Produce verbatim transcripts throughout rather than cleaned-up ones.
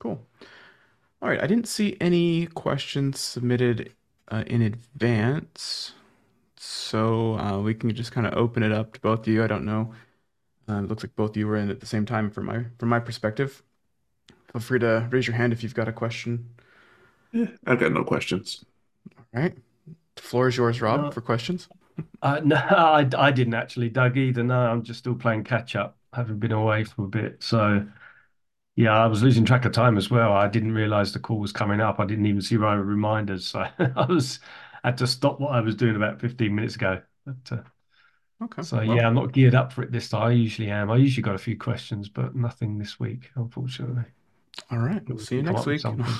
Cool. All right. I didn't see any questions submitted uh, in advance, so uh, we can just kind of open it up to both of you. I don't know. Uh, it looks like both of you were in at the same time from my from my perspective. Feel free to raise your hand if you've got a question. Yeah, I've got no questions. All right. The floor is yours, Rob, No, for questions. uh, no, I, I didn't actually, Doug, either. No, I'm just still playing catch up, having been away for a bit. So, yeah, I was losing track of time as well. I didn't realize the call was coming up. I didn't even see my reminders. So I was had to stop what I was doing about fifteen minutes ago. But, uh, Okay. so, Well, yeah, I'm not geared up for it this time. I usually am. I usually got a few questions, but nothing this week, unfortunately. all right. We'll But we see you can come next up with week. something.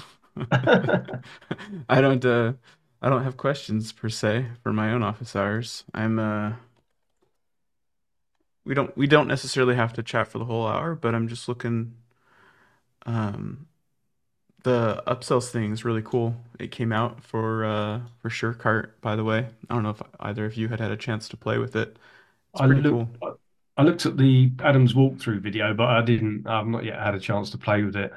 I don't uh I don't have questions per se for my own office hours. I'm uh we don't we don't necessarily have to chat for the whole hour, but I'm just looking um the upsells thing is really cool. It came out for uh for SureCart, by the way. I don't know if either of you had had a chance to play with it. It's I pretty looked, cool. I looked at the Adams walkthrough video, but I didn't. I've not yet had a chance to play with it.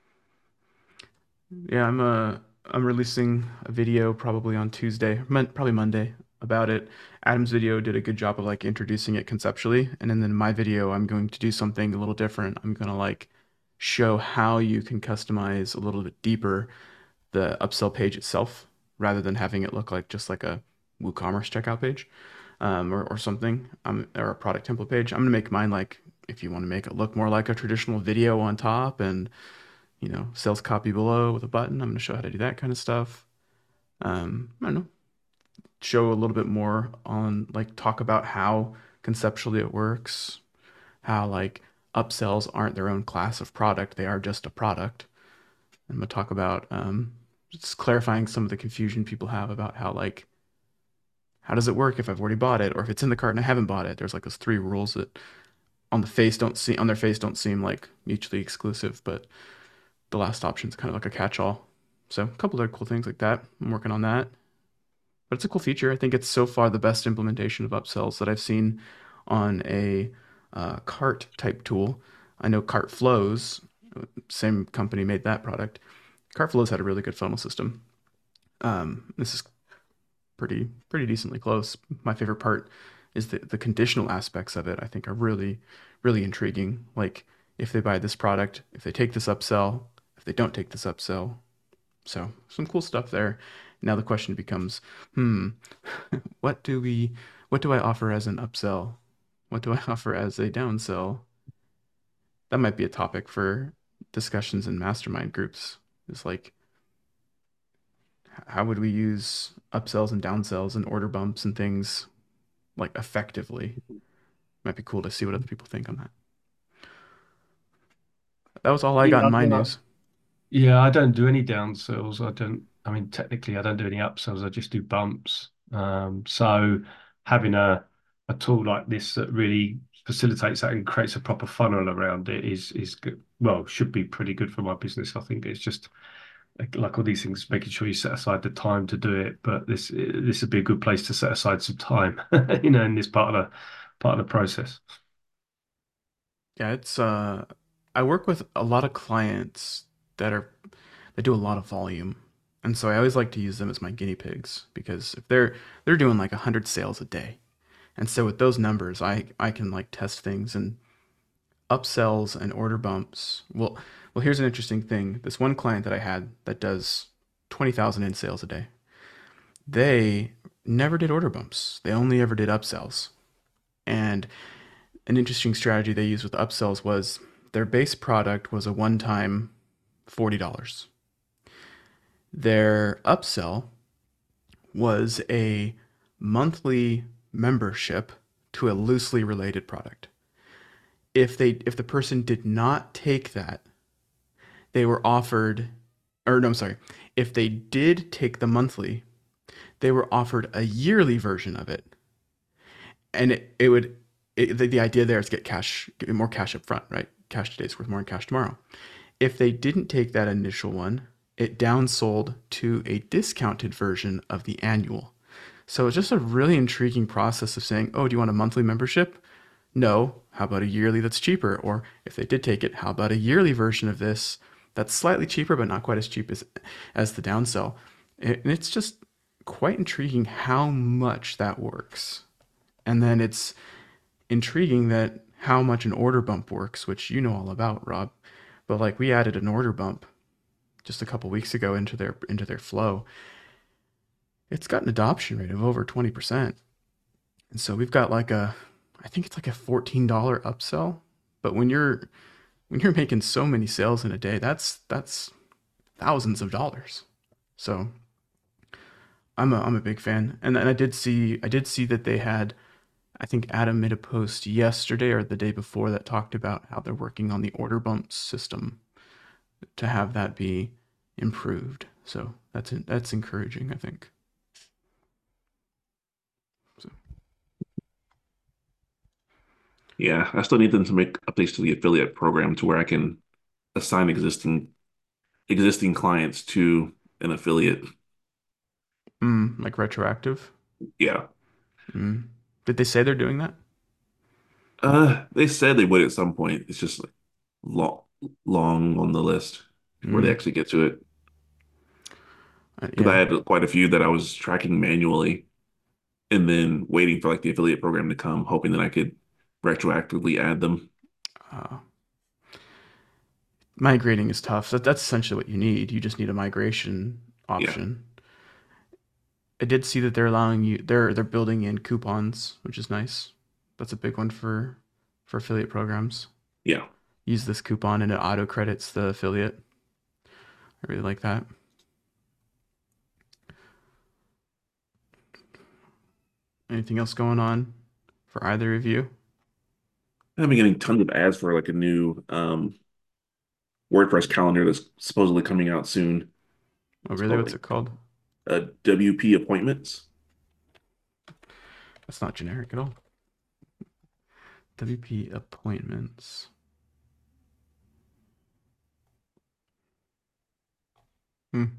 Yeah, I'm uh I'm releasing a video probably on Tuesday, mon probably Monday about it. Adam's video did a good job of like introducing it conceptually, and then in my video I'm going to do something a little different. I'm gonna like show how you can customize a little bit deeper the upsell page itself rather than having it look like just like a WooCommerce checkout page um, or, or something um, or a product template page. I'm gonna make mine like if you want to make it look more like a traditional video on top and you know, sales copy below with a button. I'm going to show how to do that kind of stuff. Um, I don't know, show a little bit more on like talk about how conceptually it works, how like upsells aren't their own class of product, they are just a product. I'm going to talk about um, just clarifying some of the confusion people have about how like how does it work if I've already bought it or if it's in the cart and I haven't bought it. There's like those three rules that on the face don't see on their face don't seem like mutually exclusive, but the last option is kind of like a catch-all. So a couple other cool things like that. I'm working on that. But it's a cool feature. I think it's so far the best implementation of upsells that I've seen on a uh, cart type tool. I know Cart Flows, same company made that product. Cart Flows had a really good funnel system. Um, this is pretty pretty decently close. My favorite part is the the conditional aspects of it. I think are really really intriguing. Like if they buy this product, if they take this upsell, if they don't take this upsell. So some cool stuff there. Now the question becomes, hmm, what do we what do I offer as an upsell? What do I offer as a downsell? That might be a topic for discussions in mastermind groups. It's like how would we use upsells and downsells and order bumps and things like effectively? Might be cool to see what other people think on that. That was all I got Yeah, in my well, news. yeah, I don't do any downsells. I don't, I mean, technically, I don't do any upsells. I just do bumps. Um, so having a a tool like this that really facilitates that and creates a proper funnel around it is is good. Well, should be pretty good for my business. I think it's just like, like all these things, making sure you set aside the time to do it. But this this would be a good place to set aside some time, you know, in this part of the part of the process. Yeah, it's uh I work with a lot of clients that are that do a lot of volume. And so I always like to use them as my guinea pigs because if they're they're doing like a hundred sales a day. And so with those numbers, I I can like test things and upsells and order bumps. Well, well, here's an interesting thing. This one client that I had that does twenty thousand in sales a day. They never did order bumps. They only ever did upsells. And an interesting strategy they used with upsells was their base product was a one-time forty dollars. Their upsell was a monthly membership to a loosely related product. If they if the person did not take that, they were offered or no, I'm sorry. If they did take the monthly, they were offered a yearly version of it. And it, it would it, the, the idea there is get cash, get more cash up front, right? Cash today is worth more than cash tomorrow. If they didn't take that initial one, it downsold to a discounted version of the annual. So it's just a really intriguing process of saying, oh, do you want a monthly membership? No. How about a yearly that's cheaper? Or if they did take it, how about a yearly version of this that's slightly cheaper, but not quite as cheap as as the downsell. And it's just quite intriguing how much that works. And then it's intriguing that how much an order bump works, which you know all about, Rob. But like we added an order bump just a couple weeks ago into their into their flow. It's got an adoption rate of over twenty percent. And so we've got like a I think it's like a fourteen dollars upsell. But when you're when you're making so many sales in a day, that's that's thousands of dollars. So I'm a I'm a big fan. And then I did see I did see that they had I think Adam made a post yesterday or the day before that talked about how they're working on the order bump system to have that be improved. So that's that's encouraging, I think. So. Yeah, I still need them to make updates to the affiliate program to where I can assign existing existing clients to an affiliate. Mm, like retroactive. Yeah. Mm. Did they say they're doing that? Uh, they said they would at some point. It's just like long, long on the list before they Mm. actually get to it. Uh, Because I yeah. had quite a few that I was tracking manually and then waiting for like the affiliate program to come, hoping that I could retroactively add them. Uh, migrating is tough. That, that's essentially what you need. You just need a migration Yeah. option. I did see that they're allowing you they're they're building in coupons, which is nice. That's a big one for for affiliate programs. Yeah. Use this coupon and it auto credits the affiliate. I really like that. Anything else going on for either of you? I've been getting tons of ads for like a new um WordPress calendar that's supposedly coming out soon. Oh, It's really? called What's like it called? uh, W P appointments. That's not generic at all. W P appointments. Hmm.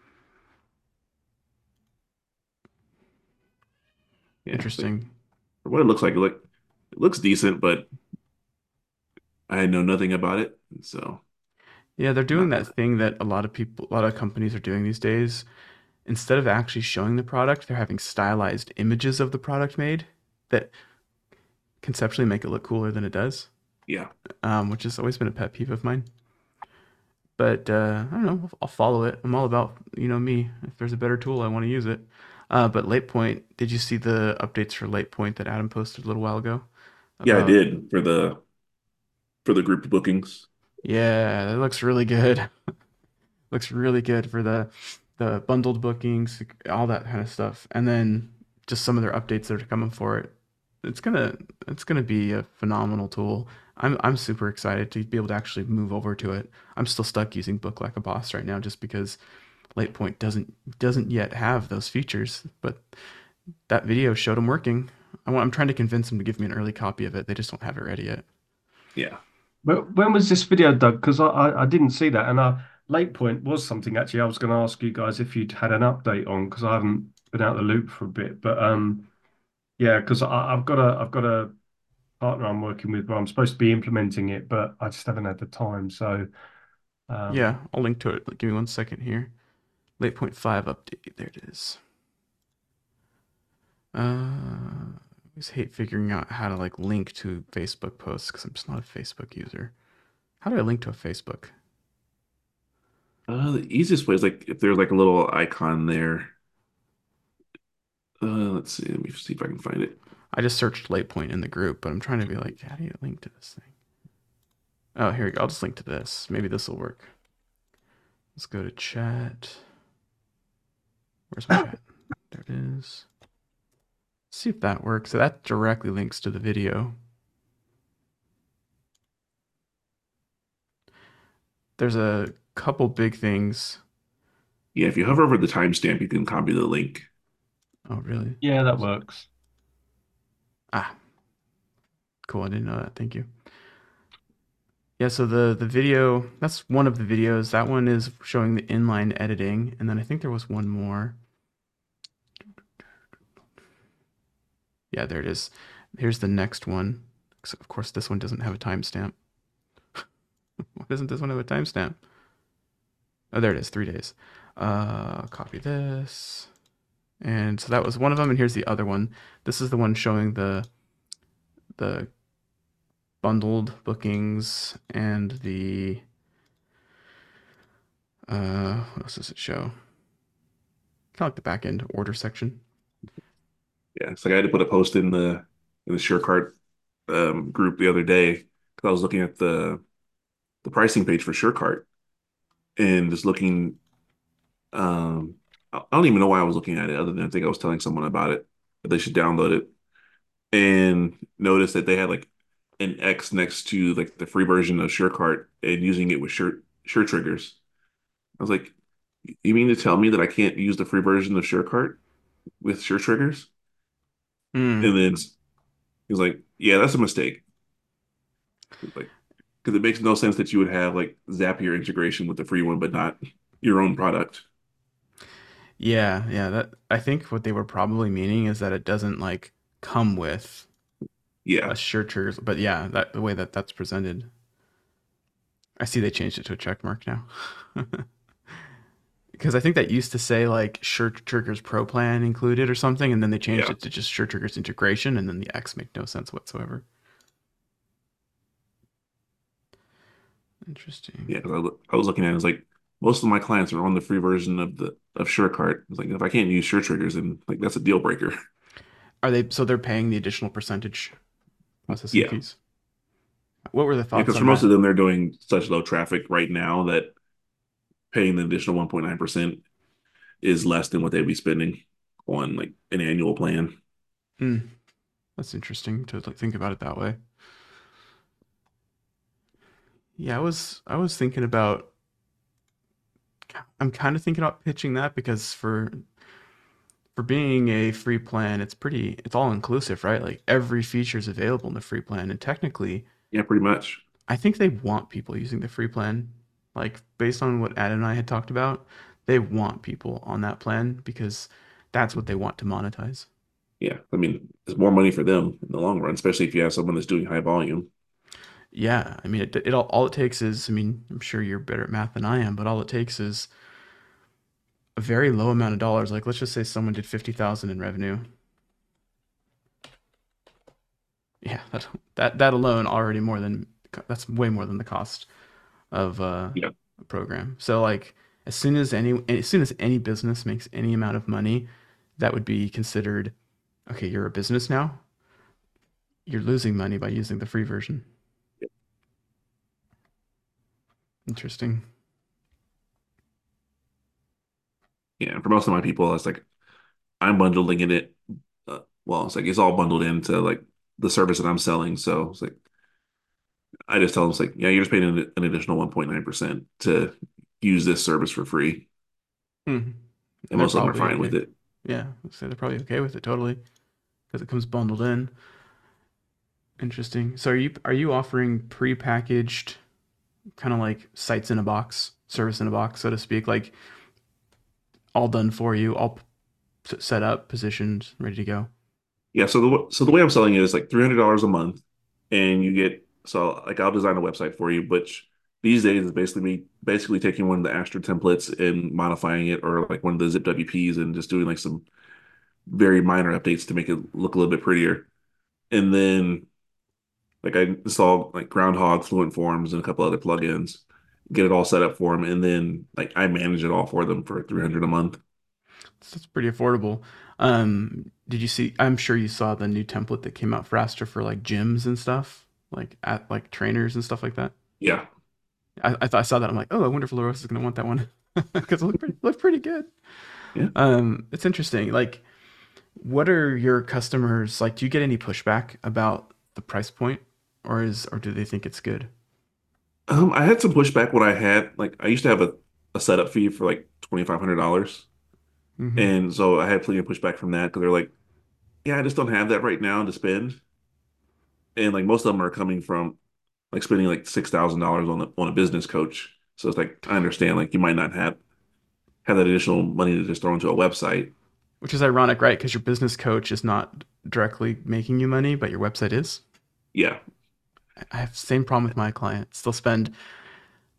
Yeah, it's like Interesting. for what it looks like. It look it looks decent, but I know nothing about it, so Yeah, they're doing not that gonna. thing that a lot of people, a lot of companies are doing these days. Instead of actually showing the product, they're having stylized images of the product made that conceptually make it look cooler than it does, Yeah, um, which has always been a pet peeve of mine. But uh, I don't know. I'll, I'll follow it. I'm all about, you know, me. If there's a better tool, I want to use it. Uh, but Late Point, did you see the updates for Late Point that Adam posted a little while ago? yeah, I About, did for the for the group bookings. yeah, that looks really good. Looks really good for the the bundled bookings, all that kind of stuff. And then just some of their updates that are coming for it. It's gonna it's gonna be a phenomenal tool. I'm I'm super excited to be able to actually move over to it. I'm still stuck using Book Like a Boss right now just because LatePoint doesn't doesn't yet have those features. But that video showed them working. I want, I'm trying to convince them to give me an early copy of it. They just don't have it ready yet. Yeah, But when was this video, Doug? Because I, I I didn't see that, and uh, Late Point was something actually I was going to ask you guys if you'd had an update on because I haven't been out of the loop for a bit. But um, yeah, because I've got a I've got a partner I'm working with where I'm supposed to be implementing it, but I just haven't had the time. So um, Yeah, I'll link to it. Give me one second here. LatePoint five update. There it is. Uh, I always hate figuring out how to like link to Facebook posts because I'm just not a Facebook user. How do I link to a Facebook? uh, the easiest way is like if there's like a little icon there. Uh, let's see. Let me see if I can find it. I just searched late point in the group, but I'm trying to be like, how do you link to this thing? Oh, here we go. I'll just link to this. Maybe this will work. Let's go to chat. Where's my chat? There it is. See if that works. So that directly links to the video. There's a couple big things. Yeah, if you hover over the timestamp, you can copy the link. Oh, really? yeah, that works. Ah, cool. I didn't know that. Thank you. Yeah, so the the video, that's one of the videos. That one is showing the inline editing, and then I think there was one more. Yeah, there it is. Here's the next one. So of course, this one doesn't have a timestamp. Why doesn't this one have a timestamp? Oh, there it is, three days. Uh, copy this. And so that was one of them, and here's the other one. This is the one showing the the bundled bookings and the uh what else does it show? Kind of like the back end order section. Yeah, it's like I had to put a post in the in the SureCart um, group the other day because I was looking at the the pricing page for SureCart and just looking. Um, I I don't even know why I was looking at it, other than I think I was telling someone about it that they should download it, and noticed that they had like an X next to like the free version of SureCart and using it with Sure Sure Triggers. I was like, you mean to tell me that I can't use the free version of SureCart with Sure Triggers? Hmm. And then he's like, yeah, that's a mistake. Like, because it makes no sense that you would have like Zapier integration with the free one, but not your own product. Yeah, yeah. That I think what they were probably meaning is that it doesn't like come with Yeah, a sure triggers, but yeah, that the way that that's presented. I see they changed it to a check mark now. Because I think that used to say like Sure Triggers Pro Plan included or something, and then they changed yeah, it to just Sure Triggers Integration, and then the X made no sense whatsoever. Interesting. yeah. 'Cause I, lo- I was looking at it, it's like most of my clients are on the free version of the of SureCart. It's like if I can't use Sure Triggers, then like that's a deal breaker. Are they so they're paying the additional percentage processing Yeah, fees? What were the yeah. thoughts Because for on most that? of them, they're doing such low traffic right now that paying the additional one point nine percent is less than what they'd be spending on like an annual plan. Hmm, that's interesting to like, think about it that way. Yeah, I was I was thinking about I'm kind of thinking about pitching that because for for being a free plan, it's pretty it's all inclusive, right? Like every feature is available in the free plan, and technically, Yeah, pretty much. I think they want people using the free plan. Like based on what Adam and I had talked about, they want people on that plan because that's what they want to monetize. Yeah, I mean, it's more money for them in the long run, especially if you have someone that's doing high volume. Yeah, I mean, it, it all, all it takes is, I mean, I'm sure you're better at math than I am, but all it takes is a very low amount of dollars. Like, let's just say someone did fifty thousand in revenue. Yeah, that that that alone already more than that's way more than the cost of uh, Yeah, a program. So like, as soon as any as soon as any business makes any amount of money, that would be considered okay. You're a business now. You're losing money by using the free version. Interesting. yeah. And for most of my people, it's like I'm bundling in it. Uh, well, it's like it's all bundled into like the service that I'm selling. So it's like I just tell them it's like, yeah, you're just paying an, an additional one point nine percent to use this service for free, Hmm. and And they're most of them are probably fine with okay. it. Yeah, so they're probably okay with it totally because it comes bundled in. Interesting. So are you are you offering pre-packaged kind of like sites in a box, service in a box, so to speak, like all done for you, all set up, positioned, ready to go? Yeah, so the so the way I'm selling it is like three hundred dollars a month, and you get so like I'll design a website for you, which these days is basically me basically taking one of the Astra templates and modifying it, or like one of the zip W Ps and just doing like some very minor updates to make it look a little bit prettier. And then like I install like Groundhog, Fluent Forms, and a couple other plugins, get it all set up for them, and then like I manage it all for them for three hundred a month. So that's pretty affordable. Um, did you see? I'm sure you saw the new template that came out for Astra for like gyms and stuff, like at like trainers and stuff like that. Yeah, I, I thought I saw that. I'm like, oh, I wonder if Laros is gonna want that one because it looked pretty looked pretty good. yeah. Um, it's interesting. Like, what are your customers like? Do you get any pushback about the price point, or is or do they think it's good? Um, I had some pushback when I had like I used to have a, a setup fee for like twenty-five hundred dollars. Hmm. And so I had plenty of pushback from that because they're like, yeah, I just don't have that right now to spend. And like most of them are coming from like spending like six thousand dollars on a, on a business coach. So it's like I understand like you might not have have that additional money to just throw into a website. Which is ironic, right? Because your business coach is not directly making you money, but your website is. Yeah. I have the same problem with my clients. They'll spend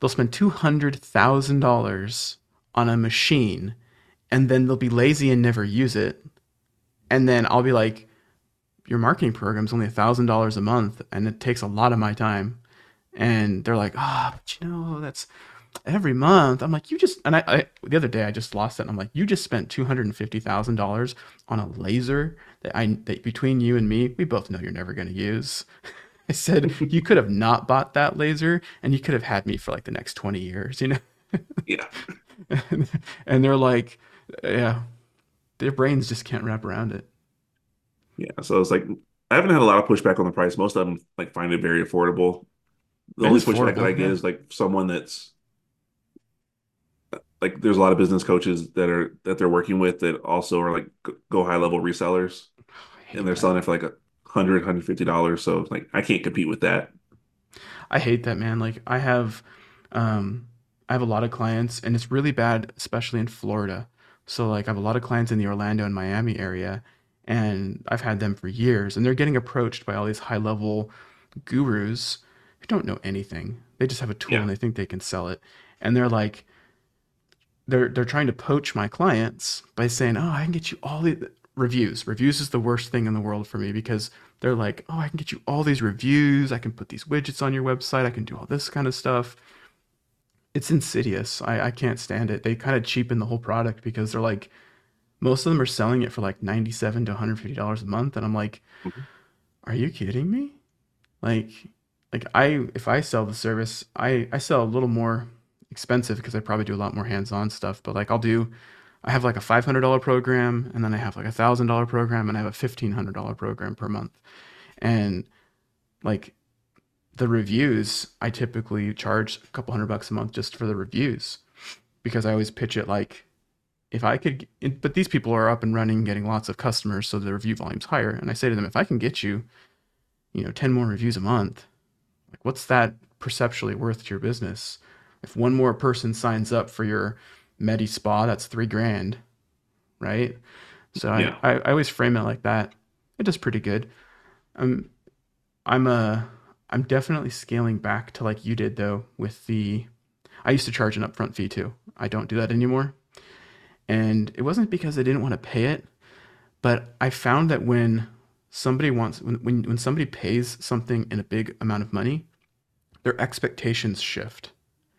They'll spend two hundred thousand dollars on a machine, and then they'll be lazy and never use it. And then I'll be like, your marketing program's only a thousand dollars a month, and it takes a lot of my time. And they're like, ah, oh, but you know, that's every month. I'm like, you just, and I, I the other day I just lost it. And I'm like, you just spent two hundred fifty thousand dollars on a laser that I, that between you and me, we both know you're never going to use. I said, you could have not bought that laser and you could have had me for like the next twenty years, you know? Yeah. and, and they're like, yeah, their brains just can't wrap around it. Yeah. So it's like I haven't had a lot of pushback on the price. Most of them like find it very affordable. The It only is pushback that I affordable. get Yeah. is like someone that's like there's a lot of business coaches that are that they're working with that also are like go high level resellers I and hate they're that. selling it for like a hundred, hundred fifty dollars. So like I can't compete with that. I hate that, man. Like I have, um, I have a lot of clients, and it's really bad, especially in Florida. So like I have a lot of clients in the Orlando and Miami area, and I've had them for years, and they're getting approached by all these high level gurus who don't know anything. They just have a tool Yeah. and they think they can sell it, and they're like, they're they're trying to poach my clients by saying, "Oh, I can get you all the reviews." Reviews is the worst thing in the world for me because they're like, "Oh, I can get you all these reviews. I can put these widgets on your website. I can do all this kind of stuff." It's insidious. I, I can't stand it. They kind of cheapen the whole product because they're like, most of them are selling it for like ninety-seven to one hundred fifty dollars a month, and I'm like, Mhm. "Are you kidding me?" Like, like I if I sell the service, I I sell a little more expensive because I probably do a lot more hands-on stuff. But like I'll do, I have like a five hundred dollar program, and then I have like a thousand dollar program, and I have a fifteen hundred dollar program per month. And like the reviews, I typically charge a couple hundred bucks a month just for the reviews because I always pitch it like if I could, but these people are up and running, getting lots of customers, so the review volume's higher. And I say to them, if I can get you, you know, ten more reviews a month, like, what's that perceptually worth to your business? If one more person signs up for your Medi Spa, that's three grand, right? So I, Yeah. I, I always frame it like that. It does pretty good. I'm I'm a I'm definitely scaling back to like you did though with the I used to charge an upfront fee too. I don't do that anymore. And it wasn't because I didn't want to pay it, but I found that when somebody wants when when, when somebody pays something in a big amount of money, their expectations shift.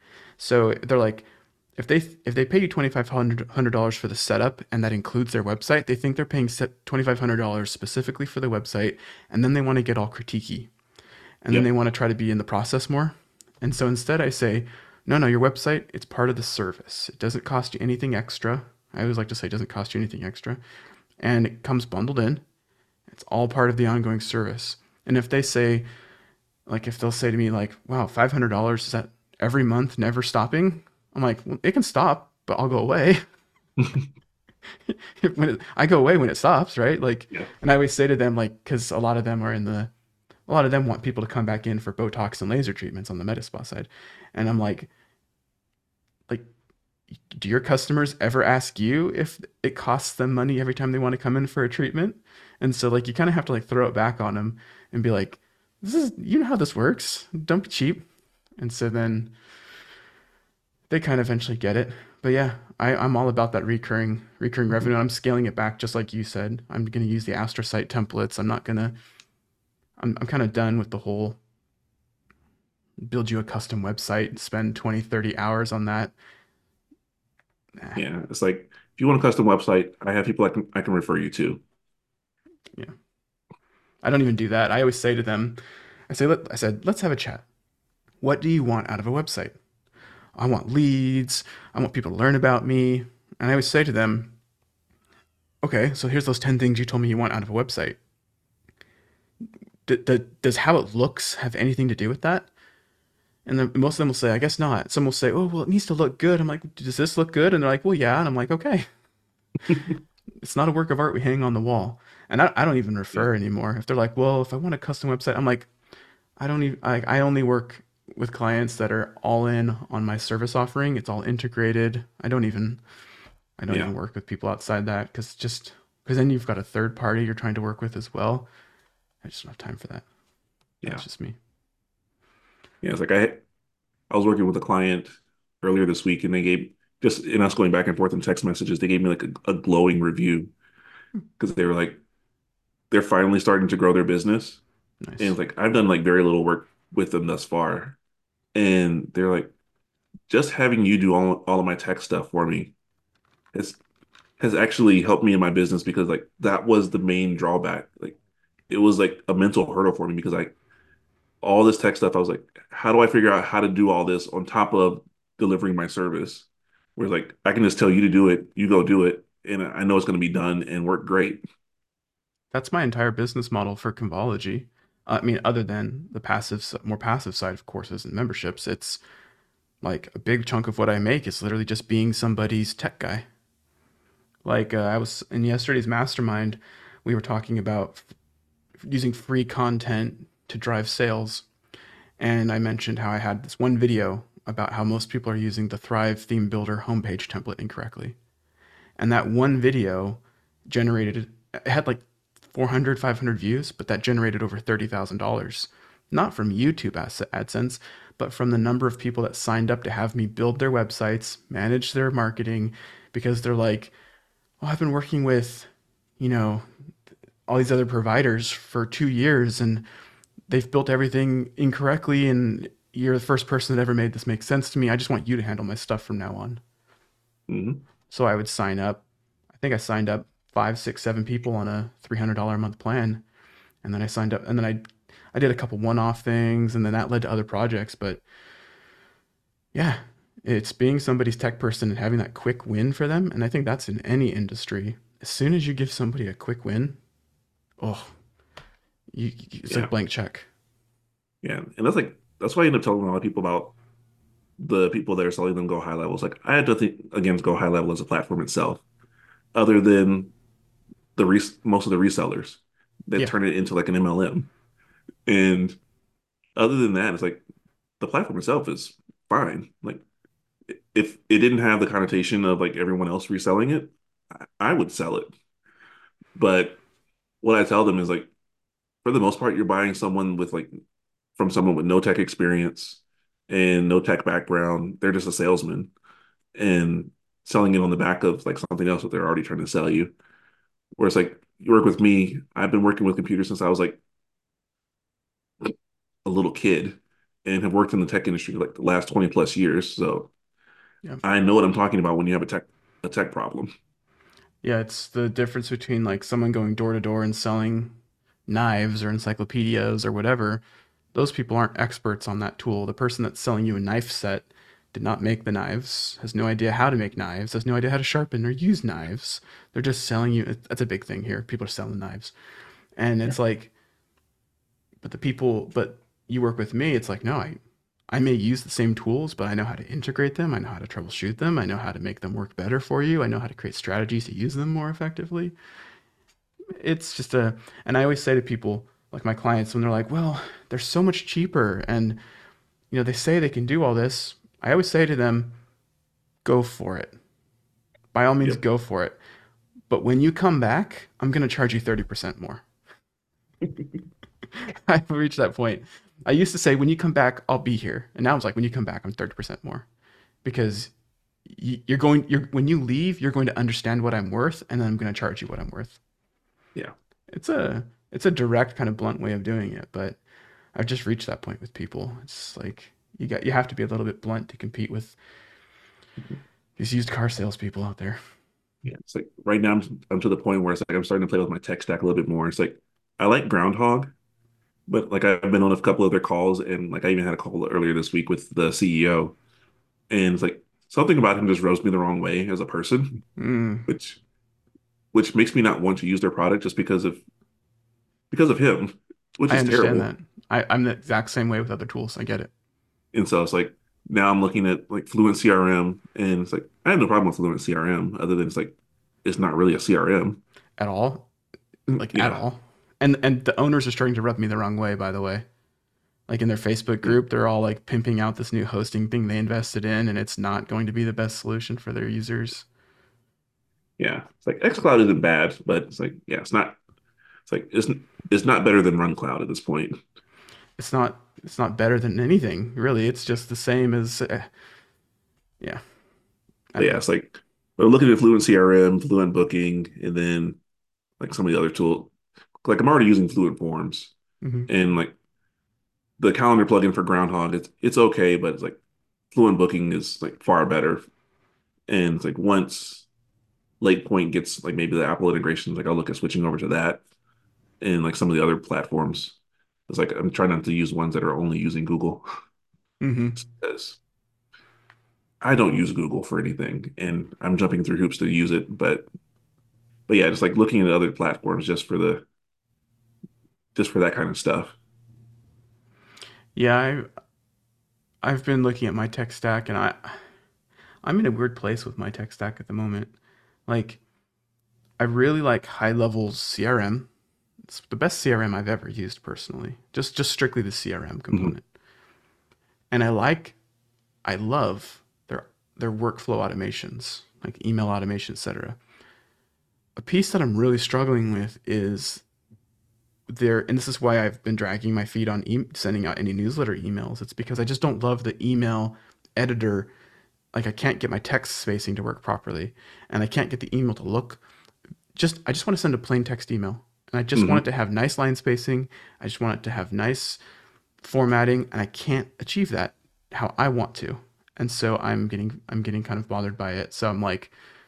So they're like, if they if they pay you twenty five hundred dollars for the setup and that includes their website, they think they're paying twenty five hundred dollars specifically for the website, and then they want to get all critiquey, and then they Yep. want to try to be in the process more. And so instead, I say, no, no, your website it's part of the service. It doesn't cost you anything extra. I always like to say it doesn't cost you anything extra, and it comes bundled in. It's all part of the ongoing service. And if they say, like if they'll say to me like, "Wow, five hundred dollars is that every month, never stopping?" I'm like, well, "It can stop, but I'll go away." when it, I go away when it stops, right? Like, Yeah. and I always say to them like, because a lot of them are in the, a lot of them want people to come back in for Botox and laser treatments on the Metaspa side, and I'm like, like, do your customers ever ask you if it costs them money every time they want to come in for a treatment? And so like you kind of have to like throw it back on them and be like, this is you know how this works. Don't be cheap. And so then they kind of eventually get it. But yeah, I, I'm all about that recurring recurring revenue. I'm scaling it back just like you said. I'm gonna use the Astrocyte templates. I'm not gonna I'm I'm kind of done with the whole build you a custom website, spend twenty, thirty hours on that. Nah, Yeah. It's like if you want a custom website, I have people I can I can refer you to. yeah. I don't even do that. I always say to them, I say, let, I said, let's have a chat. What do you want out of a website? I want leads. I want people to learn about me. And I always say to them, okay, so here's those ten things you told me you want out of a website. D- d- does how it looks have anything to do with that? And then most of them will say, I guess not. Some will say, oh, well, it needs to look good. I'm like, does this look good? And they're like, well, yeah. And I'm like, okay, it's not a work of art we hang on the wall. And I, I don't even Yeah. refer anymore. If they're like, well, if I want a custom website, I'm like, I don't even I, I only work with clients that are all in on my service offering. It's all integrated. I don't even I don't Yeah. even work with people outside that because just because then you've got a third party you're trying to work with as well. I just don't have time for that. Yeah. That's just me. Yeah. It's like I I was working with a client earlier this week, and they gave just in us going back and forth in text messages, they gave me like a, a glowing review because they were like they're finally starting to grow their business, and Nice. it's like I've done like very little work with them thus far, and they're like just having you do all all of my tech stuff for me has has actually helped me in my business because like that was the main drawback. Like it was like a mental hurdle for me because like all this tech stuff, I was like, how do I figure out how to do all this on top of delivering my service? Whereas like I can just tell you to do it, you go do it, and I know it's going to be done and work great. That's my entire business model for Convology. I mean, other than the passive, s- more passive side of courses and memberships, it's like a big chunk of what I make is literally just being somebody's tech guy. Like uh, I was in yesterday's mastermind, we were talking about f- using free content to drive sales, and I mentioned how I had this one video about how most people are using the Thrive Theme Builder homepage template incorrectly. And that one video generated, it had like four hundred, five hundred views, but that generated over thirty thousand dollars. Not from YouTube AdSense, but from the number of people that signed up to have me build their websites, manage their marketing, because they're like, oh, I've been working with, you know, all these other providers for two years and they've built everything incorrectly. And you're the first person that ever made this make sense to me. I just want you to handle my stuff from now on. Hmm. So I would sign up. I think I signed up five, six, seven people on a three hundred dollars a month plan. And then I signed up and then I I did a couple one-off things and then that led to other projects. But yeah, it's being somebody's tech person and having that quick win for them. And I think that's in any industry. As soon as you give somebody a quick win, oh, you, you- it's like Yeah, blank check. yeah, and that's like that's why I end up telling a lot of people about the people that are selling them go high levels. Like I had to think against go high level as a platform itself, other than the res most of the resellers that Yeah. turn it into like an M L M. And other than that, it's like the platform itself is fine. Like if it didn't have the connotation of like everyone else reselling it, I, I would sell it. But what I tell them is like for the most part, you're buying someone with like from someone with no tech experience and no tech background. They're just a salesman and selling it on the back of like something else that they're already trying to sell you. Whereas like you work with me, I've been working with computers since I was like a little kid and have worked in the tech industry like the last twenty plus years. So Yeah. I know what I'm talking about when you have a tech a tech problem. Yeah. It's the difference between like someone going door to door and selling knives or encyclopedias or whatever. Those people aren't experts on that tool. The person that's selling you a knife set did not make the knives, has no idea how to make knives, has no idea how to sharpen or use knives. They're just selling you. That's a big thing here. People are selling knives. And Yeah. it's like, but the people, but you work with me, it's like, no, I, I may use the same tools, but I know how to integrate them. I know how to troubleshoot them. I know how to make them work better for you. I know how to create strategies to use them more effectively. It's just a, and I always say to people, like my clients, when they're like, well, they're so much cheaper and you know, they say they can do all this. I always say to them, go for it. By all means, Yep. go for it. But when you come back, I'm going to charge you thirty percent more. I've reached that point. I used to say, when you come back, I'll be here. And now it's like, when you come back, I'm thirty percent more. Because you're going, you're, when you leave, you're going to understand what I'm worth. And then I'm going to charge you what I'm worth. Yeah. It's a, it's a direct kind of blunt way of doing it. But I've just reached that point with people. It's like, you got, you have to be a little bit blunt to compete with these used car salespeople out there. Yeah. It's like right now I'm I'm to the point where it's like I'm starting to play with my tech stack a little bit more. It's like I like Groundhog, but like I've been on a couple of their calls and like I even had a call earlier this week with the C E O. And it's like something about him just rubs me the wrong way as a person, Mm, which which makes me not want to use their product just because of because of him, which I is understand terrible. that. I, I'm the exact same way with other tools. I get it And so it's like now I'm looking at like Fluent C R M and it's like I have no problem with Fluent C R M other than it's like it's not really a C R M. at all, like at Yeah. all. And and the owners are starting to rub me the wrong way. By the way, like in their Facebook Yeah. group, they're all like pimping out this new hosting thing they invested in, and it's not going to be the best solution for their users. Yeah. It's like xCloud isn't bad, but it's like yeah, it's not it's like it's it's not better than RunCloud at this point. It's not. it's not better than anything, really. It's just the same as, uh, yeah, I But don't yeah, know. it's like we're looking at Fluent C R M, Fluent Booking, and then like some of the other tools. Like I'm already using Fluent Forms, Hmm. and like the calendar plugin for Groundhog, it's it's okay, but it's like Fluent Booking is like far better. And it's like once Late Point gets like maybe the Apple integrations, like I'll look at switching over to that and like some of the other platforms. It's like I'm trying not to use ones that are only using Google Hmm. because I don't use Google for anything, and I'm jumping through hoops to use it. But but yeah, just like looking at other platforms just for the just for that kind of stuff. Yeah, I, I've been looking at my tech stack, and I, I'm in a weird place with my tech stack at the moment. Like, I really like high level C R M. It's the best C R M I've ever used personally. Just just strictly the C R M Mhm. component. And I like I love their their workflow automations, like email automation, et cetera. A piece that I'm really struggling with is there, and this is why I've been dragging my feet on e- sending out any newsletter emails. It's because I just don't love the email editor. Like I can't get my text spacing to work properly, and I can't get the email to look. Just I just want to send a plain text email, and I just want it Mhm. to have nice line spacing. I just want it to have nice formatting, and I can't achieve that how I want to. And so I'm getting I'm getting kind of bothered by it. So I'm like,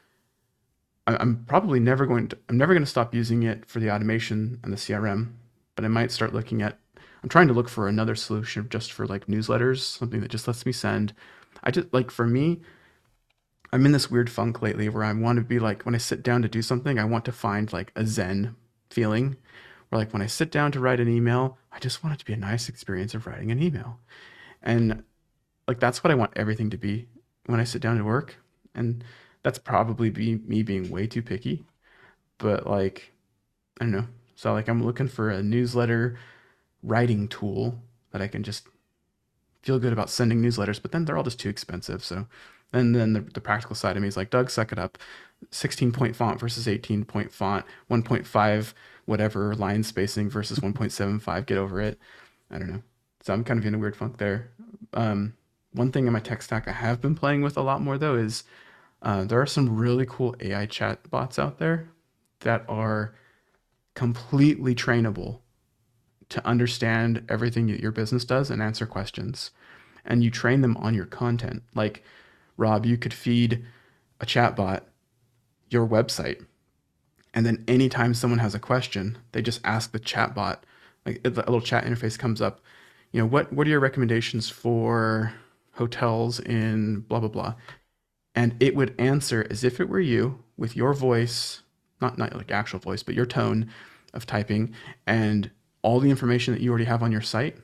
I- am probably never going to I'm never going to stop using it for the automation and the C R M, but I might start looking at I'm trying to look for another solution just for like newsletters, something that just lets me send. I just like for me, I'm in this weird funk lately where I want to be like when I sit down to do something, I want to find like a zen feeling. Where like when I sit down to write an email, I just want it to be a nice experience of writing an email. And like that's what I want everything to be when I sit down to work. And that's probably be me being way too picky, but like I don't know. So like I'm looking for a newsletter writing tool that I can just feel good about sending newsletters, but then they're all just too expensive. So then then the, the practical side of me is like, Doug, suck it up. sixteen point font versus eighteen point font, one point five whatever line spacing versus one point seven five. Get over it. I don't know. So I'm kind of in a weird funk there. Um, one thing in my tech stack I have been playing with a lot more though is uh, there are some really cool A I chat bots out there that are completely trainable to understand everything that your business does and answer questions. And you train them on your content. Like, Rob, you could feed a chatbot your website, and then anytime someone has a question, they just ask the chatbot. Like a little chat interface comes up. You know, what what are your recommendations for hotels in blah blah blah? And it would answer as if it were you with your voice, not not like actual voice, but your tone of typing and all the information that you already have on your site.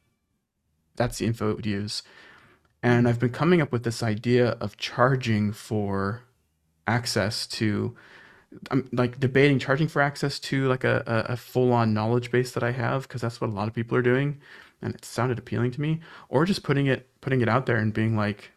That's the info it would use. And I've been coming up with this idea of charging for access to, I'm like debating charging for access to like a, a, a full on knowledge base that I have, because that's what a lot of people are doing. And it sounded appealing to me, or just putting it putting it out there and being like,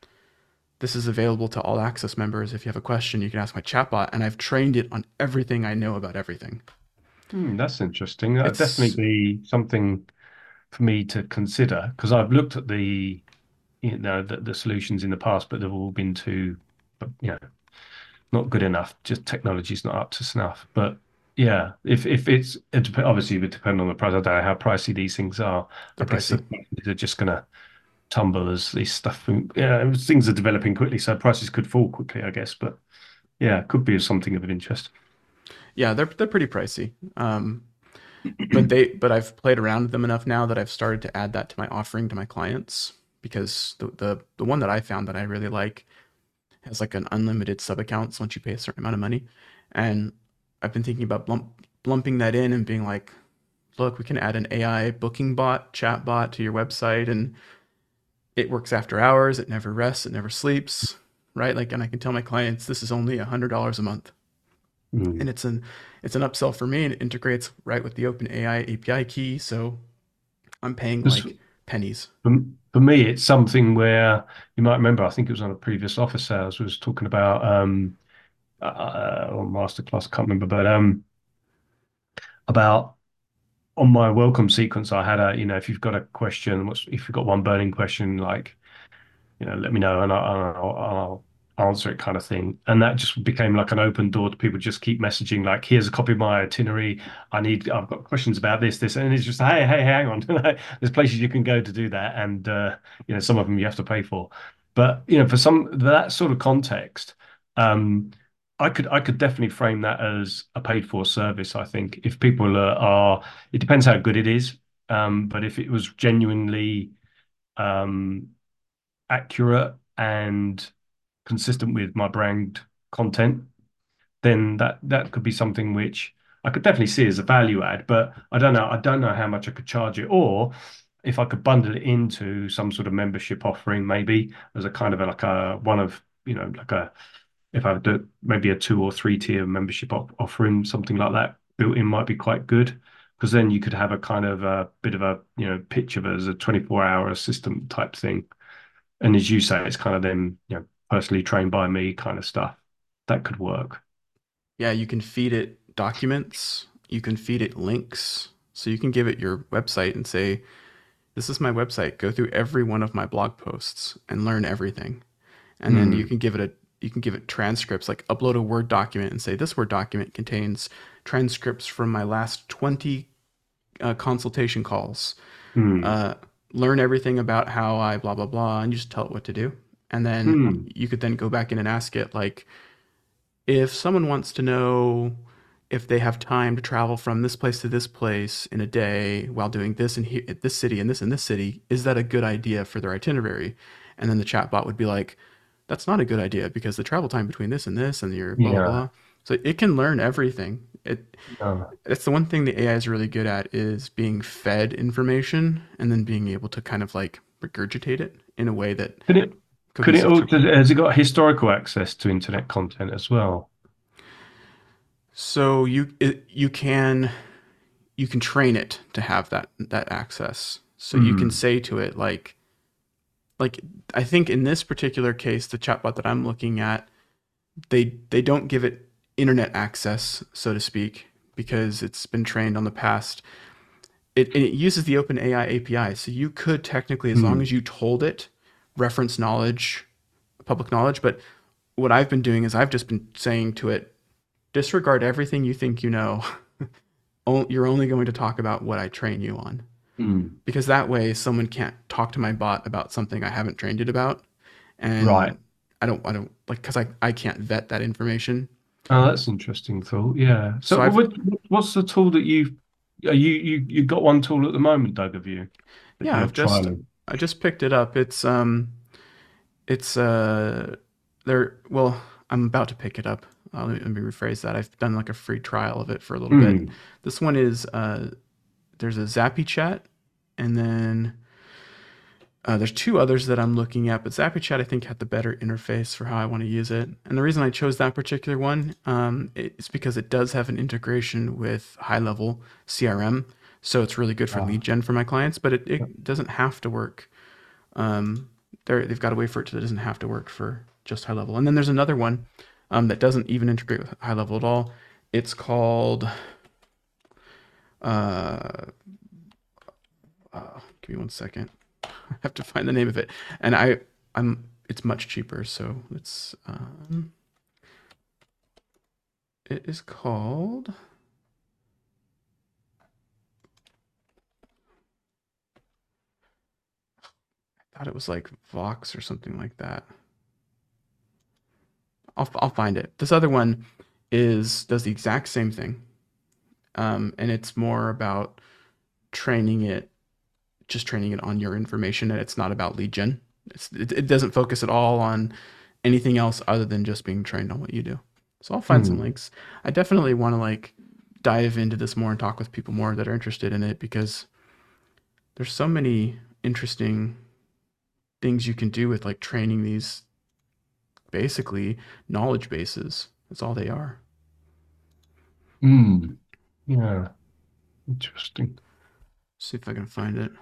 this is available to all access members. If you have a question, you can ask my chatbot, and I've trained it on everything I know about everything. Hmm, that's interesting. That'd definitely It's be something for me to consider because I've looked at the you know the, the solutions in the past, but they've all been too you know not good enough. Just technology's not up to snuff. But yeah, if if it's it dep- obviously it would depend on the price. I don't know how pricey these things are. I they're guess pricey. the prices are just gonna tumble as these stuff. Yeah, things are developing quickly, so prices could fall quickly, I guess. But yeah, it could be something of interest. Yeah, they're they're pretty pricey. Um, but they but I've played around with them enough now that I've started to add that to my offering to my clients, because the the, the one that I found that I really like has like an unlimited sub accounts once you pay a certain amount of money. And I've been thinking about blump, lumping that in and being like, look, we can add an A I booking bot, chat bot to your website, and it works after hours. It never rests. It never sleeps. Right. Like, and I can tell my clients this is only a hundred dollars a month. Mm. And it's an, it's an upsell for me, and it integrates right with the Open A I A P I key. So I'm paying Just like pennies. for, for me, it's something where you might remember. I think it was on a previous office sales. Was talking about um uh, or masterclass. Can't remember, but um about on my welcome sequence, I had a, you know, if you've got a question, what's if you've got one burning question, like, you know, let me know and I'll, I'll, I'll answer it kind of thing. And that just became like an open door to people just keep messaging, like, here's a copy of my itinerary. I need, I've got questions about this, this, and it's just, hey, hey, hang on. There's places you can go to do that. And, uh, you know, some of them you have to pay for. But, you know, for some, that sort of context, um, I could I could definitely frame that as a paid for service. I think if people are, are it depends how good it is. Um, but if it was genuinely um, accurate and consistent with my brand content, then that that could be something which I could definitely see as a value add. But I don't know. I don't know how much I could charge it, or if I could bundle it into some sort of membership offering, maybe as a kind of a, like a one of you know like a if I do maybe a two or three tier membership op offering, something like that built in might be quite good. Because then you could have a kind of a bit of a you know pitch of it as a twenty-four hour assistant type thing. And as you say, it's kind of them, you know, personally trained by me kind of stuff. That could work. Yeah, you can feed it documents, you can feed it links. So you can give it your website and say, this is my website. Go through every one of my blog posts and learn everything. And then you Mm, can give it a you can give it transcripts, like upload a Word document and say this Word document contains transcripts from my last twenty uh, consultation calls. mm, Uh, learn everything about how I blah blah blah, and you just tell it what to do. And then mm, you could then go back in and ask it like, if someone wants to know if they have time to travel from this place to this place in a day while doing this in he- this city and this in this city, is that a good idea for their itinerary? And then the chatbot would be like, that's not a good idea because the travel time between this and this and your blah blah yeah. blah. So it can learn everything. It No. it's the one thing the A I is really good at is being fed information and then being able to kind of like regurgitate it in a way that Could it could it cohesive. all has it got historical access to internet content as well? So you it, you can you can train it to have that that access. So you can Mm, say to it like like I think in this particular case, the chatbot that I'm looking at, they they don't give it internet access, so to speak, because it's been trained on the past. It it uses the OpenAI A P I, so you could technically, as long mm, as you told it reference knowledge, public knowledge. But what I've been doing is I've just been saying to it, disregard everything you think you know. You're only going to talk about what I train you on. mm. Because that way someone can't talk to my bot about something I haven't trained it about, Right. and I don't I don't like because I I can't vet that information. Oh, that's interesting thought. Yeah. So So I've what what's the tool that you've are you you you got one tool at the moment, Doug, have you, that yeah you're I've just trialing? I just picked it up. It's um it's uh there well I'm about to pick it up. Uh, let me, let me rephrase that. I've done like a free trial of it for a little bit. Mm, This one is uh there's a Zappy chat, and then Uh, there's two others that I'm looking at, but ZappyChat I think had the better interface for how I want to use it. And the reason I chose that particular one um, is because it does have an integration with high-level C R M, so it's really good for ah, lead gen for my clients. But it, it doesn't have to work. Um, they're, they've got a way for it to, that doesn't have to work for just high level. And then there's another one um, that doesn't even integrate with high level at all. It's called. Uh, uh, give me one second. I have to find the name of it, and I I'm it's much cheaper. So it's um, it is called. I thought it was like Vox or something like that. I'll I'll find it. This other one is does the exact same thing, um, and it's more about training it, just training it on your information, and it's not about lead gen. It's, it, it doesn't focus at all on anything else other than just being trained on what you do. So I'll find some mm, links. I definitely want to like dive into this more and talk with people more that are interested in it because there's so many interesting things you can do with like training these basically knowledge bases. That's all they are. mm. Yeah. Interesting. See if I can find it.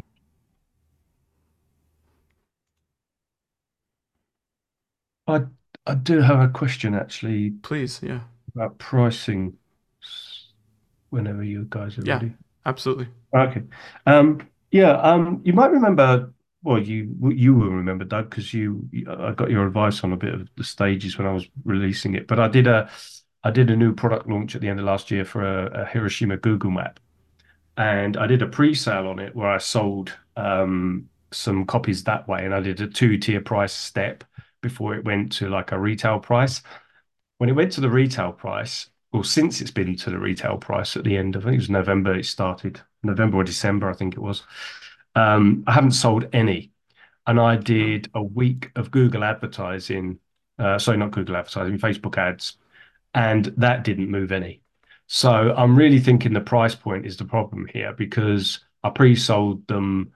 I I do have a question actually Please, yeah. about pricing s- whenever you guys are Yeah. ready. Absolutely. Okay. Um, yeah, um, you might remember, well, you you will remember, Doug, because you, you- I got your advice on a bit of the stages when I was releasing it. But I did a I did a new product launch at the end of last year for a, a Hiroshima Google map, and I did a pre-sale on it where I sold um some copies that way, and I did a two-tier price step before it went to like a retail price. When it went to the retail price, or since it's been to the retail price at the end of, I think it was November, it started November or December, I think it was. Um, I haven't sold any. And I Oh, did a week of Google advertising, uh, sorry, not Google advertising, Facebook ads, and that didn't move any. So I'm really thinking the price point is the problem here because I pre-sold them.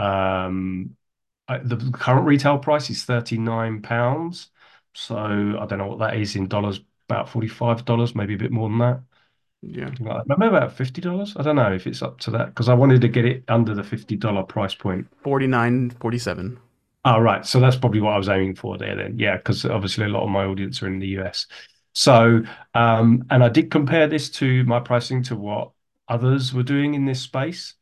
Um, I- the current retail price is thirty-nine pounds. So I don't know what that is in dollars, about forty-five dollars, maybe a bit more than that. yeah. Something like that. Maybe about fifty dollars. I don't know if it's up to that because I wanted to get it under the fifty dollars price point. forty-nine, forty-seven. Oh, right. So that's probably what I was aiming for there then. Yeah, because obviously a lot of my audience are in the U S. So, um, and I did compare this to my pricing to what others were doing in this space.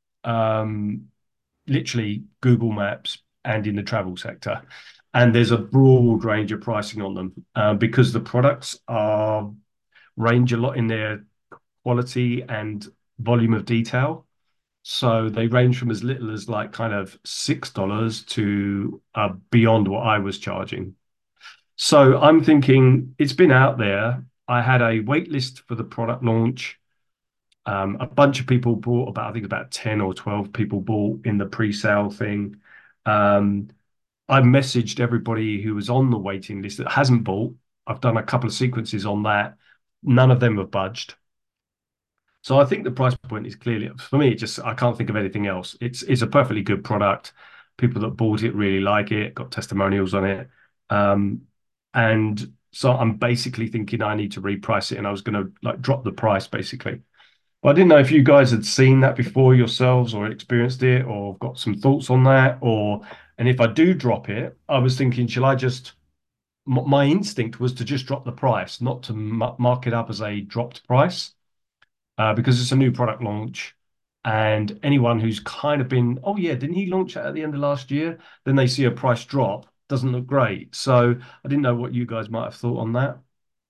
Um, Literally Google Maps and in the travel sector. And there's a broad range of pricing on them uh, because the products are range a lot in their quality and volume of detail. So they range from as little as like kind of six dollars to uh, beyond what I was charging. So I'm thinking it's been out there. I had a wait list for the product launch. Um, a bunch of people bought about, I think about ten or twelve people bought in the pre-sale thing. Um, I messaged everybody who was on the waiting list that hasn't bought. I've done a couple of sequences on that. None of them have budged. So I think the price point is clearly for me. It just I can't think of anything else. It's it's a perfectly good product. People that bought it really like it. Got testimonials on it, um, and so I'm basically thinking I need to reprice it, and I was going to like drop the price basically. Well, I didn't know if you guys had seen that before yourselves or experienced it or got some thoughts on that or and if I do drop it, I was thinking, shall I just my instinct was to just drop the price, not to mark it up as a dropped price, uh, because it's a new product launch. And anyone who's kind of been, oh yeah, didn't he launch it at the end of last year? Then they see a price drop, doesn't look great. So I didn't know what you guys might have thought on that.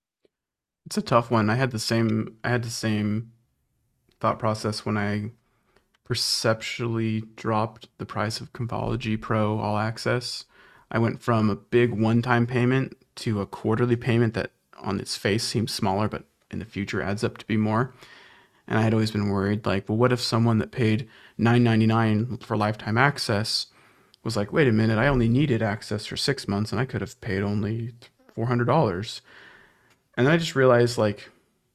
It's a tough one. I had the same I had the same thought process when I perceptually dropped the price of Convology Pro All Access. I went from a big one-time payment to a quarterly payment that on its face seems smaller, but in the future adds up to be more. And I had always been worried, like, well, what if someone that paid nine ninety-nine for lifetime access was like, wait a minute, I only needed access for six months and I could have paid only four hundred dollars. And then I just realized, like,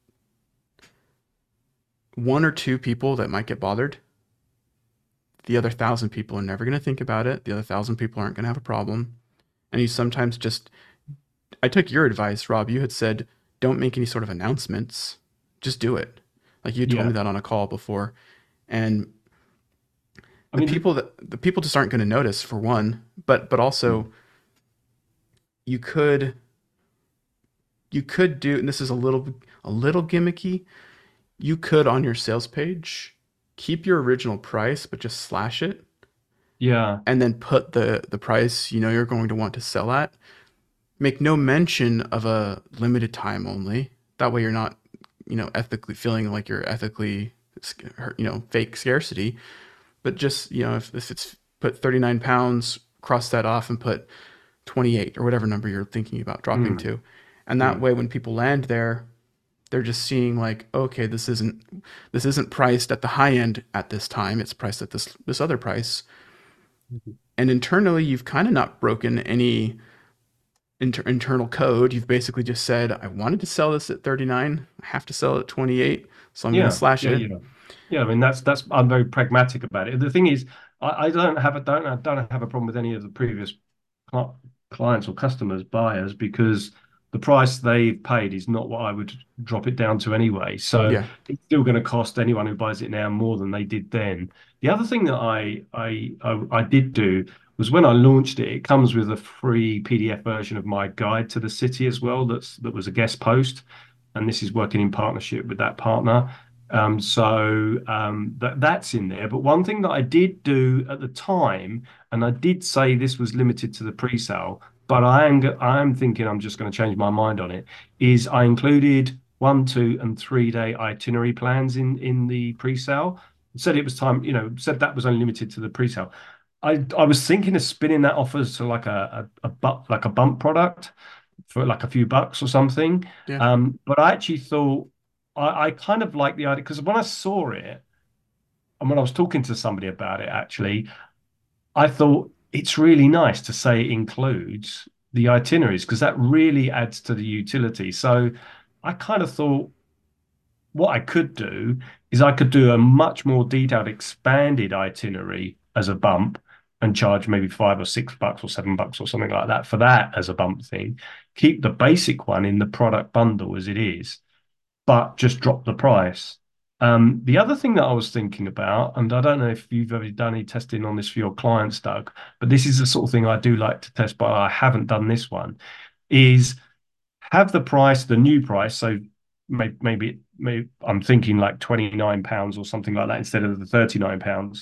one or two people that might get bothered. The other thousand people are never going to think about it. The other thousand people aren't going to have a problem. And you sometimes just, I took your advice, Rob. You had said, don't make any sort of announcements. Just do it. Like you told me Yeah. that on a call before. And I the mean, people that the people just aren't going to notice for one, but but also you could you could do, and this is a little a little gimmicky, you could on your sales page keep your original price but just slash it yeah, and then put the the price you know you're going to want to sell at. Make no mention of a limited time only. That way you're not, you know, ethically feeling like you're ethically, you know, fake scarcity. But just, you know, if, if it's put thirty-nine pounds, cross that off and put twenty-eight or whatever number you're thinking about dropping mm, to. And that mm, way when people land there, they're just seeing like, okay, this isn't this isn't priced at the high end at this time. It's priced at this this other price. And internally, you've kind of not broken any inter- internal code. You've basically just said, I wanted to sell this at thirty-nine. I have to sell it at twenty-eight, so I'm going to yeah, slash yeah, it. yeah, yeah. I mean, that's that's I'm very pragmatic about it. The thing is, I, I don't have a don't I don't have a problem with any of the previous cl- clients or customers, buyers, because the price they've paid is not what I would drop it down to anyway. So Yeah. it's still going to cost anyone who buys it now more than they did then. The other thing that I I I, I did do was when I launched it, it comes with a free P D F version of my guide to the city as well. That's that was a guest post, and this is working in partnership with that partner. Um, so um, that that's in there. But one thing that I did do at the time, and I did say this was limited to the pre-sale, but I am I am thinking I'm just going to change my mind on it. Is I included one, two, and three day itinerary plans in in the pre-sale. Said it was time, you know, said that was only limited to the pre-sale. I I was thinking of spinning that off as to like a a, a bu- like a bump product for like a few bucks or something. Yeah. Um, but I actually thought I, I kind of like the idea because when I saw it and when I was talking to somebody about it, actually, I thought it's really nice to say it includes the itineraries because that really adds to the utility. So I kind of thought what I could do is I could do a much more detailed, expanded itinerary as a bump and charge maybe five or six bucks or seven bucks or something like that for that as a bump thing. Keep the basic one in the product bundle as it is, but just drop the price. Um, the other thing that I was thinking about, and I don't know if you've ever done any testing on this for your clients, Doug, but this is the sort of thing I do like to test, but I haven't done this one, is have the price, the new price. So maybe, maybe, maybe I'm thinking like twenty-nine pounds or something like that instead of the thirty-nine pounds,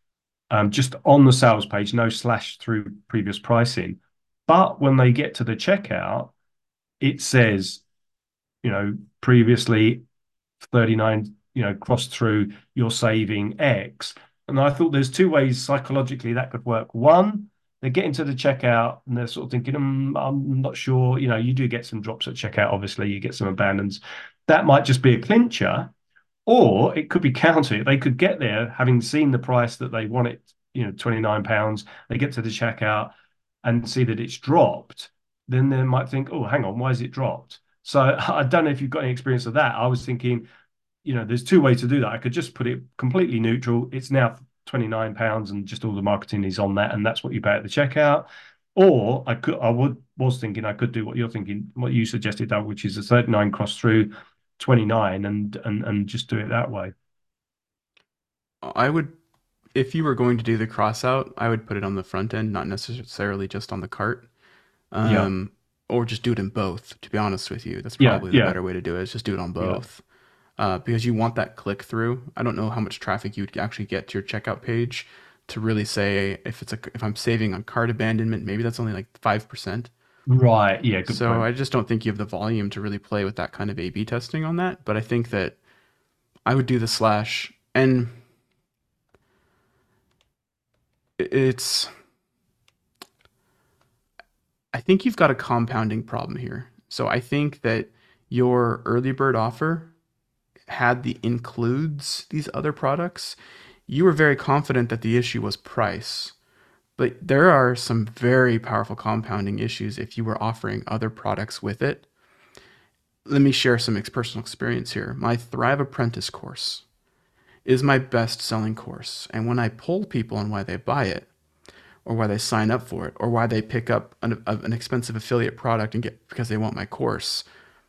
um, just on the sales page, no slash through previous pricing. But when they get to the checkout, it says, you know, previously thirty-nine, you know, cross through, you're saving X. And I thought there's two ways psychologically that could work. One, they get into the checkout and they're sort of thinking, mm, I'm not sure. You know, you do get some drops at checkout, obviously, you get some abandons. That might just be a clincher, or it could be counter. They could get there having seen the price that they want it, you know, twenty-nine pounds. They get to the checkout and see that it's dropped. Then they might think, oh, hang on, why is it dropped? So I don't know if you've got any experience of that. I was thinking, you know, there's two ways to do that. I could just put it completely neutral. It's now twenty-nine pounds and just all the marketing is on that, and that's what you pay at the checkout. Or I could, I would, was thinking I could do what you're thinking, what you suggested, Doug, which is a thirty-nine cross through twenty-nine and and and just do it that way. I would, if you were going to do the cross out, I would put it on the front end, not necessarily just on the cart. Yeah, Um, or just do it in both, to be honest with you. That's yeah, probably the yeah, better way to do it, is just do it on yeah. both. Uh, because you want that click through. I don't know how much traffic you'd actually get to your checkout page to really say if it's a if I'm saving on cart abandonment, maybe that's only like five percent. Right. Yeah, good So point. I just don't think you have the volume to really play with that kind of A B testing on that. But I think that I would do the slash, and it's I think you've got a compounding problem here. So I think that your early bird offer had the includes these other products. You were very confident that the issue was price, but there are some very powerful compounding issues if you were offering other products with it. Let me share some personal experience here. My Thrive Apprentice course is my best selling course. And when I poll people on why they buy it, or why they sign up for it, or why they pick up an, an expensive affiliate product and get because they want my course,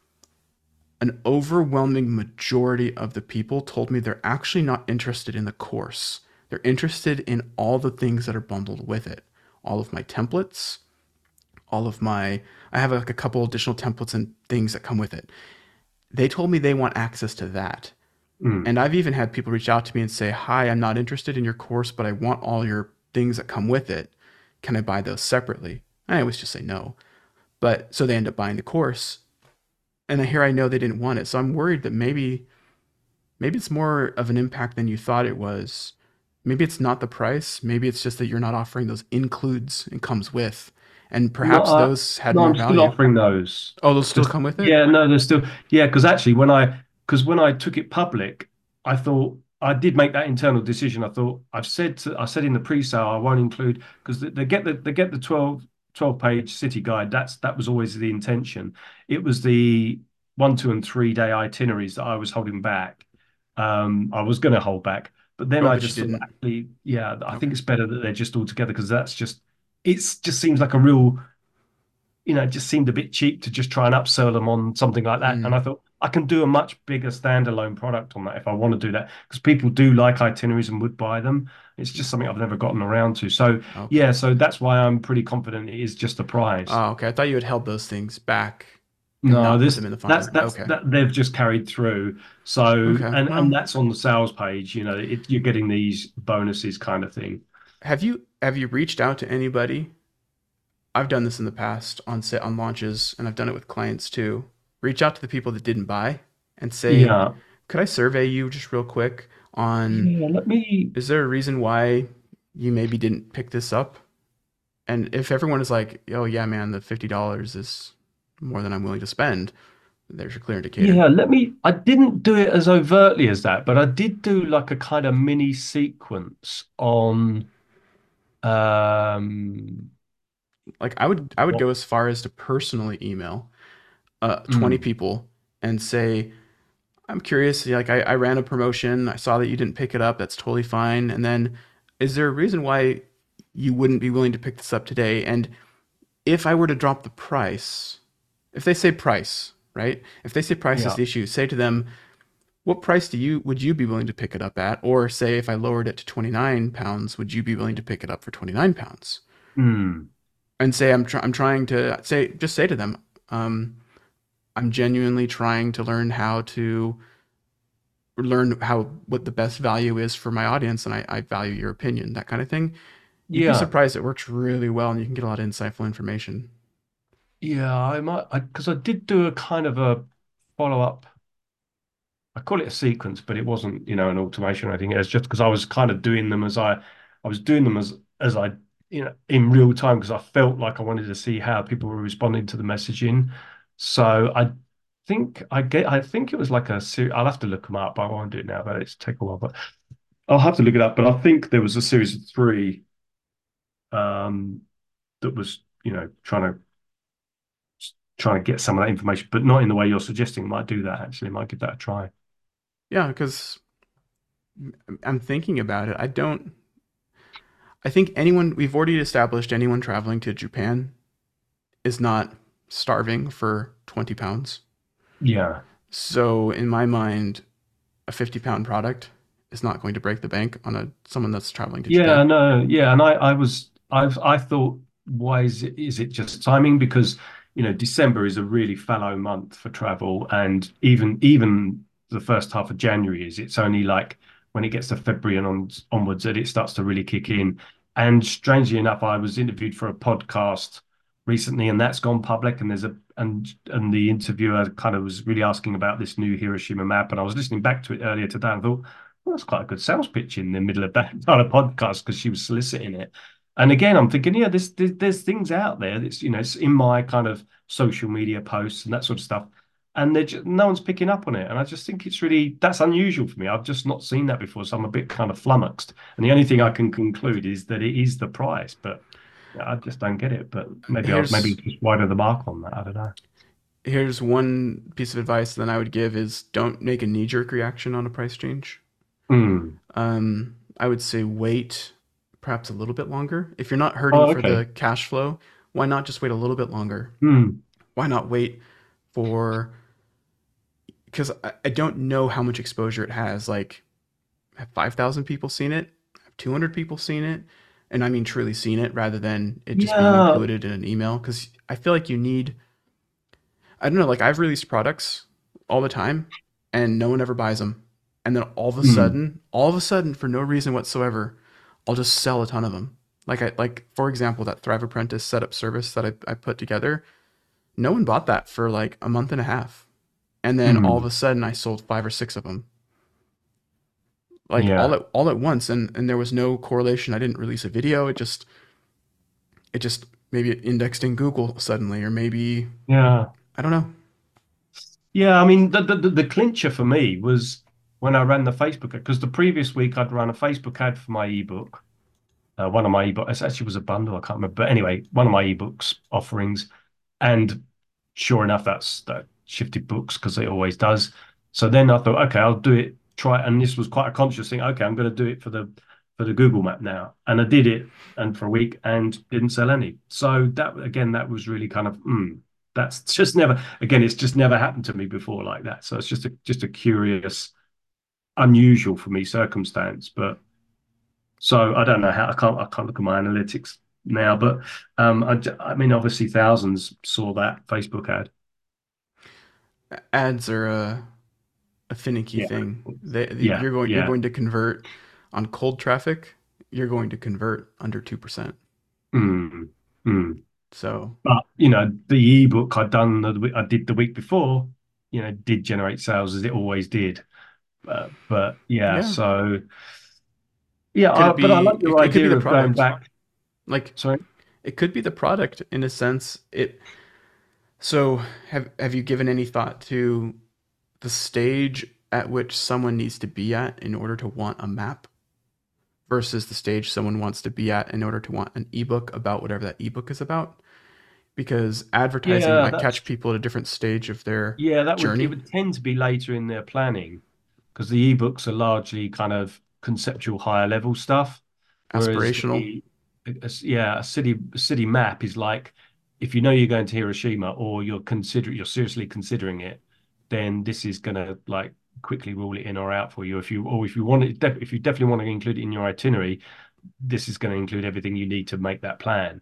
an overwhelming majority of the people told me they're actually not interested in the course. They're interested in all the things that are bundled with it. All of my templates, all of my, I have like a couple additional templates and things that come with it. They told me they want access to that. Mm. And I've even had people reach out to me and say, hi, I'm not interested in your course, but I want all your things that come with it. Can I buy those separately? I always just say no. But so they end up buying the course. And here I know they didn't want it. So I'm worried that maybe maybe it's more of an impact than you thought it was. Maybe it's not the price. Maybe it's just that you're not offering those includes and comes with. And No, perhaps I, those had no, more I'm still value. offering those. Oh, those still Because come with it? yeah, no, there's still yeah, because actually when I because when I took it public, I thought I did make that internal decision. I thought I've said to, I said in the pre-sale I won't include because they, they get the they get the twelve twelve page city guide. That's that was always the intention. It was the one, two, and three day itineraries that I was holding back. Um, I was going to hold back, but then Oh, I but you just thought didn't. actually, yeah, I think Okay. it's better that they're just all together because that's just it's just seems like a real you know, it just seemed a bit cheap to just try and upsell them on something like that. And Mm, I thought I can do a much bigger standalone product on that if I want to do that because people do like itineraries and would buy them. It's just something I've never gotten around to. So okay. yeah, so that's why I'm pretty confident it is just the price. Oh, okay. I thought you had held those things back and No, not put this them in the that's Finder. that's Okay. that they've just carried through. So Okay. and and Well, that's on the sales page. You know, it, you're getting these bonuses kind of thing. have you have you reached out to anybody? I've done this in the past on set on launches, and I've done it with clients too. Reach out to the people that didn't buy and say, Yeah, "Could I survey you just real quick on yeah. Let me. is there a reason why you maybe didn't pick this up?" And if everyone is like, "Oh yeah, man, the fifty dollars is more than I'm willing to spend," there's your clear indicator. Yeah, let me. I didn't do it as overtly as that, but I did do like a kind of mini sequence on um Like I would I would what go as far as to personally email uh twenty mm, people and say, I'm curious, like I, I ran a promotion, I saw that you didn't pick it up, that's totally fine. And then is there a reason why you wouldn't be willing to pick this up today? And if I were to drop the price, if they say price, right? If they say price is yeah. the issue, say to them, what price do you would you be willing to pick it up at? Or say if I lowered it to twenty-nine pounds, would you be willing to pick it up for twenty-nine pounds? Mm, And say I'm try- I'm trying to say just say to them, um, I'm genuinely trying to learn how to learn how what the best value is for my audience, and I, I value your opinion, that kind of thing. You'd be yeah. surprised, it works really well, and you can get a lot of insightful information. Yeah, I might I because I did do a kind of a follow-up. I call it a sequence, but it wasn't, you know, an automation or anything. It was just because I was kind of doing them as I I was doing them as as I, you know, in real time because I felt like I wanted to see how people were responding to the messaging. So I think I get I think it was like a series. I'll have to look them up. I won't do it now, but it's take a while. But I'll have to look it up. But I think there was a series of three um that was, you know, trying to trying to get some of that information, but not in the way you're suggesting. Might do that actually. Might give that a try. Yeah, because I'm thinking about it. I don't. I think anyone we've already established anyone traveling to Japan is not starving for twenty pounds. Yeah. So in my mind, a fifty pound product is not going to break the bank on a someone that's traveling to Yeah, Japan. no, yeah, and I, I was, I've, I thought, why is it, is it just timing? Because, you know, December is a really fallow month for travel, and even, even the first half of January is. It's only like when it gets to February and on, onwards that it starts to really kick in. And strangely enough, I was interviewed for a podcast recently, and that's gone public. And there's a, and and the interviewer kind of was really asking about this new Hiroshima map, and I was listening back to it earlier today, and I thought well, that's quite a good sales pitch in the middle of that kind of podcast because she was soliciting it. And again, I'm thinking, yeah, there's, there's there's things out there that's you know it's in my kind of social media posts and that sort of stuff, and they're just, no one's picking up on it. And I just think it's really that's unusual for me. I've just not seen that before, so I'm a bit kind of flummoxed. And the only thing I can conclude is that it is the price, but yeah, I just don't get it. But maybe I'll maybe Here's just widen the mark on that. I don't know. here's one piece of advice that I would give is don't make a knee jerk reaction on a price change. Hmm. Um, I would say wait perhaps a little bit longer. If you're not hurting Oh, for okay. the cash flow, why not just wait a little bit longer? Hmm. Why not wait for, because I, I don't know how much exposure it has. Like, have five thousand people seen it? Have two hundred people seen it? And I mean truly seen it rather than it just being Yeah. included in an email. Because I feel like you need, I don't know, like I've released products all the time and no one ever buys them. And then all of a Hmm. sudden, all of a sudden, for no reason whatsoever, I'll just sell a ton of them. Like I like for example, that Thrive Apprentice setup service that I, I put together, no one bought that for like a month and a half. And then all of Hmm. a sudden I sold five or six of them. Like all Yeah. at all at once and, and there was no correlation. I didn't release a video. It just it just maybe it indexed in Google suddenly, or maybe Yeah. I don't know. Yeah, I mean, the, the the clincher for me was when I ran the Facebook ad, because the previous week I'd run a Facebook ad for my ebook. Uh, one of my ebooks, it actually was a bundle, I can't remember. But anyway, one of my ebooks offerings. And sure enough, that's that shifted books because it always does. So then I thought, okay, I'll do it, try it. And this was quite a conscious thing. Okay, I'm going to do it for the for the Google map now. And I did it and for a week and didn't sell any. So that again, that was really kind of mm, that's just never again, it's just never happened to me before like that. So it's just a just a curious, unusual for me circumstance. But so I don't know how I can't I can't look at my analytics now, but um I, I mean obviously thousands saw that Facebook ad. ads are a, a finicky Yeah, thing. They, yeah, you're going you're yeah. going to convert on cold traffic. You're going to convert under two percent. Mm, mm. So But you know, the ebook I'd done the week- I did the week before, you know, did generate sales as it always did. Uh, but yeah, yeah, so yeah, could I, it but I be? like It, your it could be idea the of going product. back. Like Sorry. it could be the product in a sense. It so have have you given any thought to the stage at which someone needs to be at in order to want a map versus the stage someone wants to be at in order to want an ebook about whatever that ebook is about? Because advertising Yeah, might that's catch people at a different stage of their yeah, that would it journey, would tend to be later in their planning because the ebooks are largely kind of conceptual higher level stuff, whereas aspirational. the a- yeah, a city a city map is like if you know you're going to Hiroshima or you're consider you're seriously considering it, then this is gonna like quickly rule it in or out for you. If you or if you want it, def if you definitely want to include it in your itinerary, this is going to include everything you need to make that plan.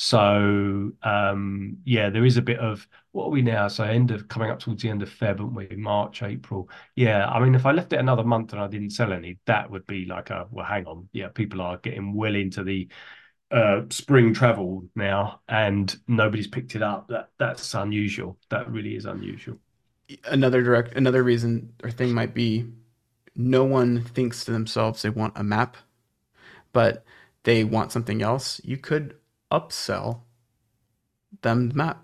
So um, yeah, there is a bit of what are we now? So end of coming up towards the end of Feb, haven't we? March, April. Yeah, I mean, if I left it another month and I didn't sell any, that would be like a well, hang on. Yeah, people are getting well into the uh, spring travel now, and nobody's picked it up. That that's unusual. That really is unusual. Another direct, another reason or thing might be no one thinks to themselves they want a map, but they want something else. You could upsell them the map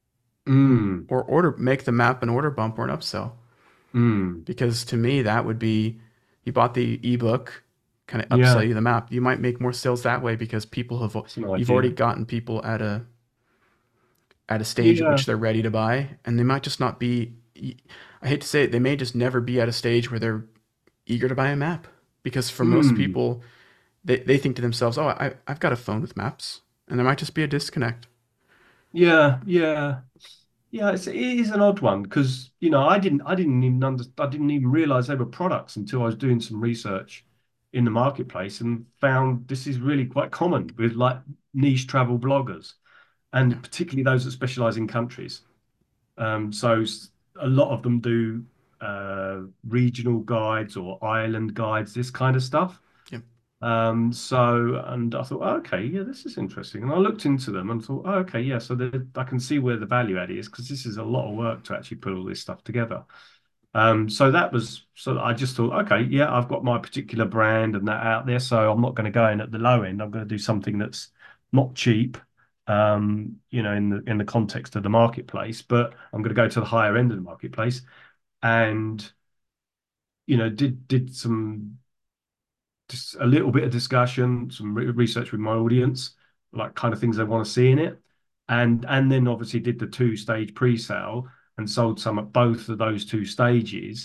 Mm, or order make the map an order bump or an upsell. mm. Because to me, that would be you bought the ebook, kind of upsell Yeah, you the map. You might make more sales that way because people have that's an you've already idea. gotten people at a at a stage at Yeah. which they're ready to buy, and they might just not be. I hate to say it, they may just never be at a stage where they're eager to buy a map because for most Mm. people, they, they think to themselves, oh, I, I've got a phone with maps, and there might just be a disconnect. Yeah, yeah. Yeah, it's, it is an odd one because you know I didn't I didn't even under, I didn't even realize they were products until I was doing some research in the marketplace and found this is really quite common with like niche travel bloggers Yeah, and particularly those that specialize in countries. Um, so s- a lot of them do uh, regional guides or island guides, this kind of stuff. yeah, Um, so, and I thought, oh, okay, yeah, this is interesting. And I looked into them and thought, oh, okay, yeah, so the, I can see where the value add is because this is a lot of work to actually put all this stuff together. Um, so that was, so I just thought, okay, yeah, I've got my particular brand and that out there. So I'm not going to go in at the low end. I'm going to do something that's not cheap, um, you know, in the in the context of the marketplace, but I'm going to go to the higher end of the marketplace and, you know, did did some just a little bit of discussion, some re research with my audience, like kind of things they want to see in it, and and then obviously did the two stage pre-sale and sold some at both of those two stages.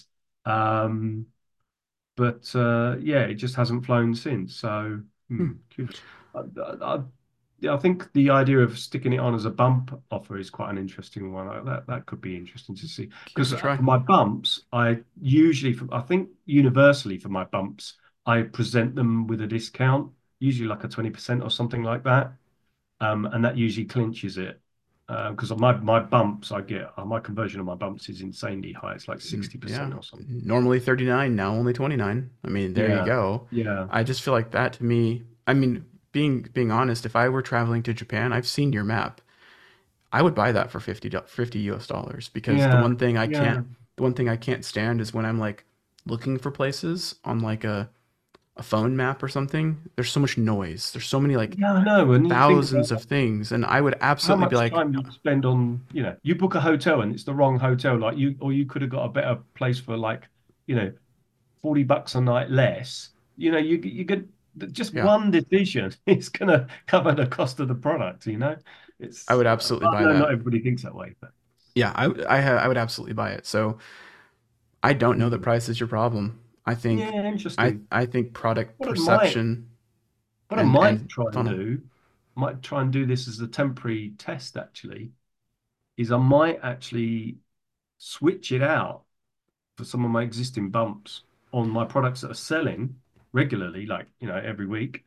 Um, but uh, yeah, it just hasn't flown since. So hmm. hmm, I, I, yeah, I think the idea of sticking it on as a bump offer is quite an interesting one. I- That that could be interesting to see Give it because a try. for my bumps, I usually, for, I think universally for my bumps, I present them with a discount, usually like a twenty percent or something like that, um, and that usually clinches it. Because uh, my my bumps, I get uh, my conversion of my bumps is insanely high. It's like N- sixty Yeah, percent or something. normally thirty-nine, now only twenty-nine. I mean, there you Yeah, go. yeah, I just feel like that to me. I mean, being being honest, if I were traveling to Japan, I've seen your map. I would buy that for fifty, do- fifty U S dollars because the yeah, one thing I can't yeah. the one thing I can't stand is when I'm like looking for places on like a a phone map or something. There's so much noise. There's so many like Yeah, I know. And you think thousands about of things, and I would how absolutely be much like, time you spend on, you know, you book a hotel and it's the wrong hotel, like you, or you could have got a better place for like, you know, forty bucks a night less. You know, you you could just yeah, one decision is going to cover the cost of the product, you know? I It's, would I absolutely buy know not that. everybody thinks that way, but Yeah, I I ha- I would absolutely buy it. So I don't know that mm. price is your problem. I think Yeah, I interesting. I think product What I might, perception what I and might and try and funnel. do, might try and do this as a temporary test actually, is I might actually switch it out for some of my existing bumps on my products that are selling regularly, like you know every week,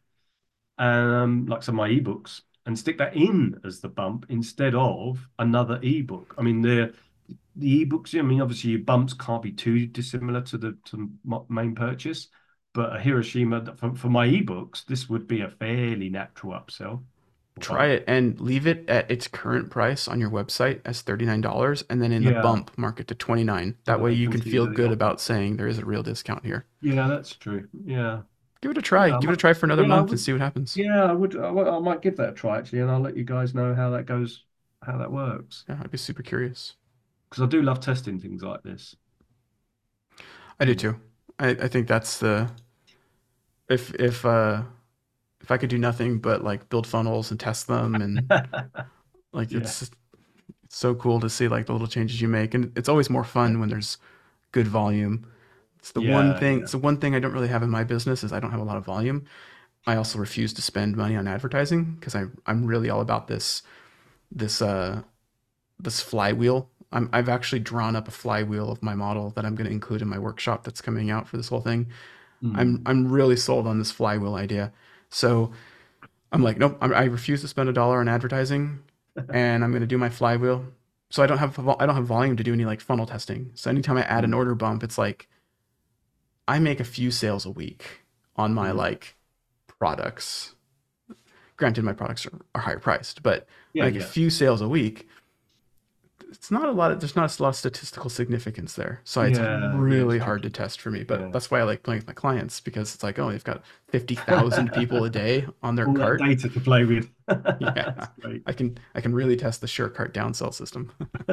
um, like some of my ebooks, and stick that in as the bump instead of another ebook. I mean, they're the ebooks. I mean, obviously your bumps can't be too dissimilar to the to main purchase, but a Hiroshima for, for my ebooks, this would be a fairly natural upsell or Try bump. it and leave it at its current price on your website as thirty-nine dollars and then in the Yeah, bump mark it to twenty-nine. so That that way they you can can see feel the good offer. about saying there is a real discount here. Yeah, that's true. Yeah, Give it a try. yeah, I Give it a might, try for another yeah, I month and would. see what happens. Yeah, I would. I, would- I might give that a try actually, and I'll let you guys know how that goes, how that works. Yeah, I'd be super curious. Because I do love testing things like this. I do Mm. too. I, I think that's the if if uh if I could do nothing but like build funnels and test them and like Yeah, it's it's so cool to see like the little changes you make and it's always more yeah, fun when there's good volume. It's the one yeah, thing yeah. it's the one thing I don't really have in my business is I don't have a lot of volume. I also refuse to spend money on advertising because I I'm really all about this this uh this flywheel. I'm, I've actually drawn up a flywheel of my model that I'm going to include in my workshop that's coming out for this whole thing. I'm Mm. I'm really sold on this flywheel idea. So I'm like, nope, I, I refuse to spend a dollar on advertising, and I'm going to do my flywheel. So I don't have I don't have volume to do any like funnel testing. So anytime I add an Mm. order bump, it's like I make a few sales a week on my Mm. like products. Granted, my products are, are higher priced, but I Yeah, make a yeah, few sales a week. It's not a lot of there's not a lot of statistical significance there. So it's yeah, yeah. It's really hard to tricky. test for me. But Yeah. that's why I like playing with my clients because it's like, oh, they've got fifty thousand people a day on their All that cart. data to play with. Yeah. That's great. I can I can really test the sure cart downsell system.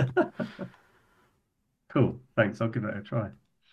Cool. Thanks. I'll give it a try.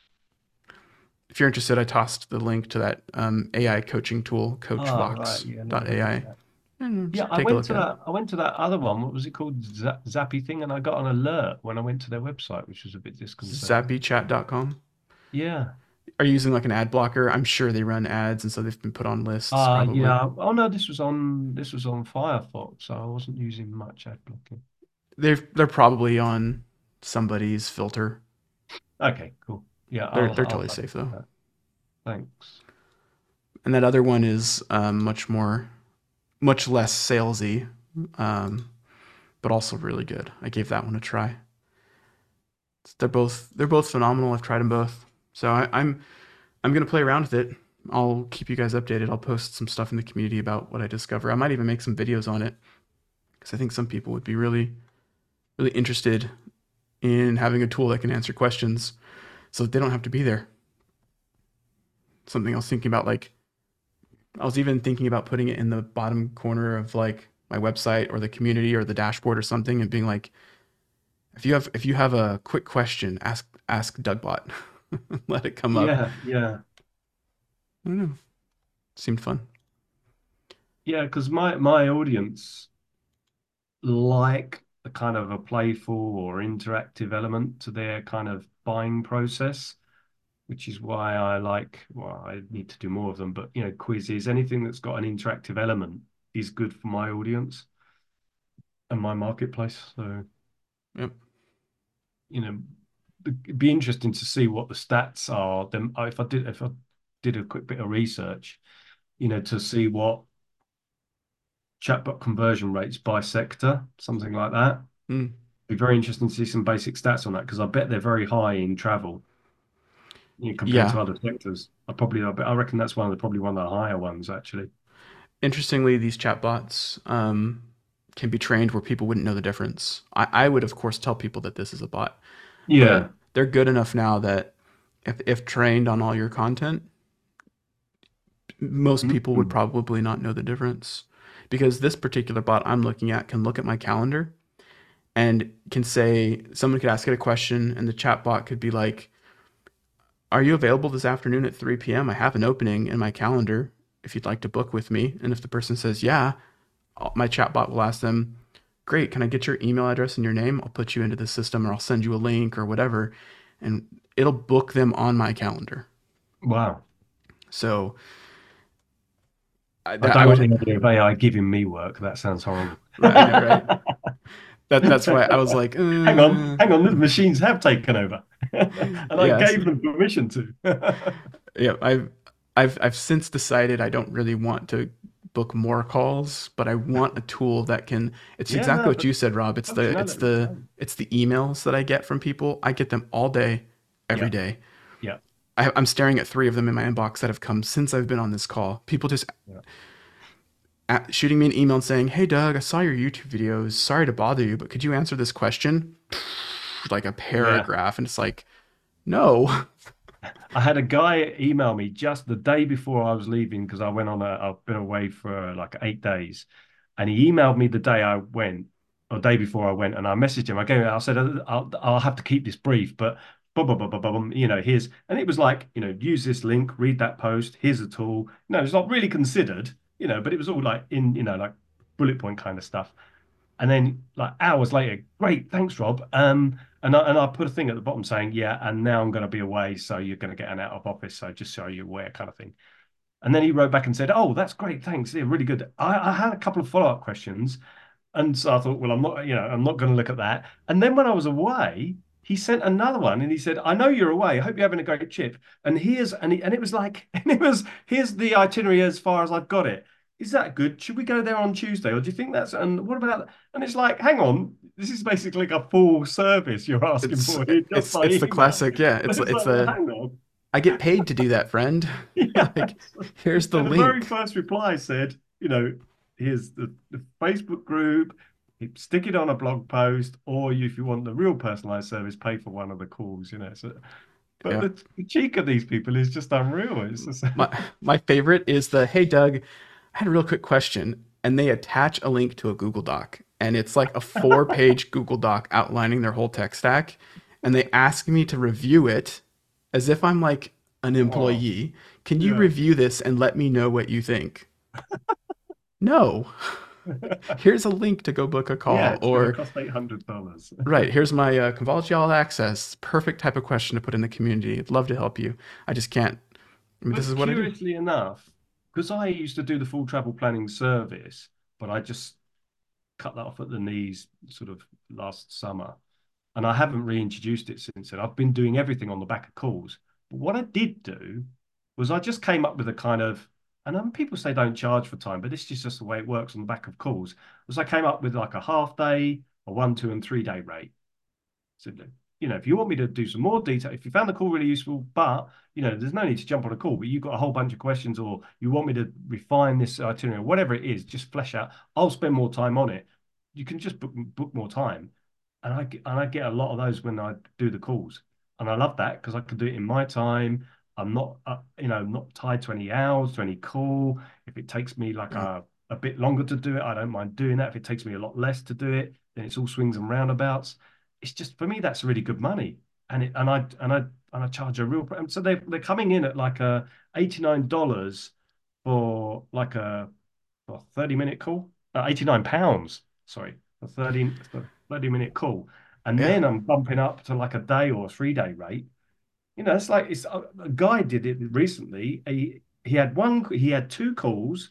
If you're interested, I tossed the link to that um, A I coaching tool, Ah, right. coachvox Yeah, let me dot have a look at A I. that. And Yeah, just I take a went look to at it. that. I went to that other one. What was it called? Zap, Zappy thing, and I got an alert when I went to their website, which was a bit disconcerting. zappy chat dot com. Yeah. Are you using like an ad blocker? I'm sure they run ads and so they've been put on lists Uh probably. yeah. Oh no, this was on this was on Firefox, so I wasn't using much ad blocking. They're they're probably on somebody's filter. Okay, cool. Yeah, They're I'll they're I'll totally have a safe look at though. that. Thanks. And that other one is um, much more, much less salesy, um, but also really good. I gave that one a try. They're both they're both phenomenal. I've tried them both, so I, I'm I'm gonna play around with it. I'll keep you guys updated. I'll post some stuff in the community about what I discover. I might even make some videos on it because I think some people would be really really interested in having a tool that can answer questions so that they don't have to be there. Something I was thinking about, like I was even thinking about putting it in the bottom corner of like my website or the community or the dashboard or something and being like, if you have if you have a quick question, ask ask Dougbot. Let it come up. Yeah, yeah. I don't know. Seemed fun. Yeah, because my my audience like a kind of a playful or interactive element to their kind of buying process, which is why I like, well, I need to do more of them, but you know, quizzes, anything that's got an interactive element is good for my audience and my marketplace. So, Yep. you know, it'd be interesting to see what the stats are. Then if I did if I did a quick bit of research, you know, to see what chatbot conversion rates by sector, something like that. Mm. Be very interesting to see some basic stats on that because I bet they're very high in travel, you know, compared Yeah. to other sectors. I probably, I, bet, I reckon that's one of the probably one of the higher ones actually. Interestingly, these chatbots um, can be trained where people wouldn't know the difference. I, I would, of course, tell people that this is a bot, Yeah. but they're good enough now that if, if trained on all your content, most people would Mhm. probably not know the difference because this particular bot I'm looking at can look at my calendar and can say someone could ask it a question and the chat bot could be like, are you available this afternoon at three p m? I have an opening in my calendar if you'd like to book with me. And if the person says yeah, my chat bot will ask them, great, can I get your email address and your name? I'll put you into the system or I'll send you a link or whatever, and it'll book them on my calendar. Wow. So I, I that I don't like would the idea of A I giving me work. That sounds horrible. I know, right? That that's why I was like, Hang on, uh, hang on, the machines have taken over. And I yes, gave them permission to. yeah. I've I've I've since decided I don't really want to book more calls, but I want a tool that can, it's Yeah, exactly no, what but you said, Rob. It's the it's functionality is the great. it's the emails that I get from people. I get them all day, every Yeah, day. yeah, I, I'm staring at three of them in my inbox that have come since I've been on this call. People just yeah. at, shooting me an email and saying, "Hey Doug, I saw your YouTube videos. Sorry to bother you, but could you answer this question?" Like a Yeah. paragraph, and it's like, no. I had a guy email me just the day before I was leaving because I went on a, I've been away for like eight days. And he emailed me the day I went, or day before I went, and I messaged him. I gave, I said, I'll, I'll have to keep this brief, but blah, blah, blah, blah, blah, you know, here's, and it was like, you know, use this link, read that post, here's a tool. No, it's not really considered, you know, but it was all like in, you know, like bullet point kind of stuff. And then like hours later, great, thanks, Rob. Um, and I, and I put a thing at the bottom saying, yeah, and now I'm going to be away, so you're going to get an out of office, so just so you're aware, kind of thing. And then he wrote back and said, oh, that's great, thanks, yeah, really good. I, I had a couple of follow up questions, and so I thought, well, I'm not, you know, I'm not going to look at that. And then when I was away, he sent another one, and he said, I know you're away. I hope you're having a great trip. And here's, and he, and it was like, and it was, here's the itinerary as far as I've got it. Is that good? Should we go there on Tuesday, or do you think that's? And what about? And it's like, hang on, this is basically like a full service you're asking It's for here just it's by it's the email. classic, yeah. But It's it's it's like, well, the hang on. I get paid to do that, friend. Like, Yes. here's the And the very link. first reply said, you know, here's the, the Facebook group, stick it on a blog post, or if you want the real personalized service, pay for one of the calls, you know. So, but Yeah. the, the cheek of these people is just unreal. It's just, My my favorite is the, "Hey Doug, I had a real quick question," and they attach a link to a Google Doc, and it's like a four-page Google Doc outlining their whole tech stack, and they ask me to review it as if I'm like an oh, employee. Can you yeah. review this and let me know what you think? No. Here's a link to go book a Yeah, call, it's going to or cost eight hundred dollars. right, here's my uh, Convolgi All Access. Perfect type of question to put in the community. I'd love to help you. I just can't. I mean, this is But what I do. curiously enough, because I used to do the full travel planning service, but I just cut that off at the knees sort of last summer. And I haven't reintroduced it since then. I've been doing everything on the back of calls. But what I did do was I just came up with a kind of, and um, people say don't charge for time, but this is just the way it works on the back of calls. Was I came up with like a half day, a one, two, and three day rate. So, you know, if you want me to do some more detail, if you found the call really useful, but, you know, there's no need to jump on a call, but you've got a whole bunch of questions or you want me to refine this itinerary, whatever it is, just flesh out, I'll spend more time on it. You can just book, book more time. And I, and I get a lot of those when I do the calls. And I love that because I can do it in my time. I'm not, uh, you know, not tied to any hours, to any call. If it takes me like Yeah. a, a bit longer to do it, I don't mind doing that. If it takes me a lot less to do it, then it's all swings and roundabouts. It's just for me that's really good money, and it and I and I and I charge a real. So they they're coming in at like a eighty nine dollars for like a, a thirty minute call, uh, eighty nine pounds. Sorry, a thirty for thirty minute call, and Yeah. then I'm bumping up to like a day or a three day rate. You know, it's like it's a, a guy did it recently. He he had one he had two calls.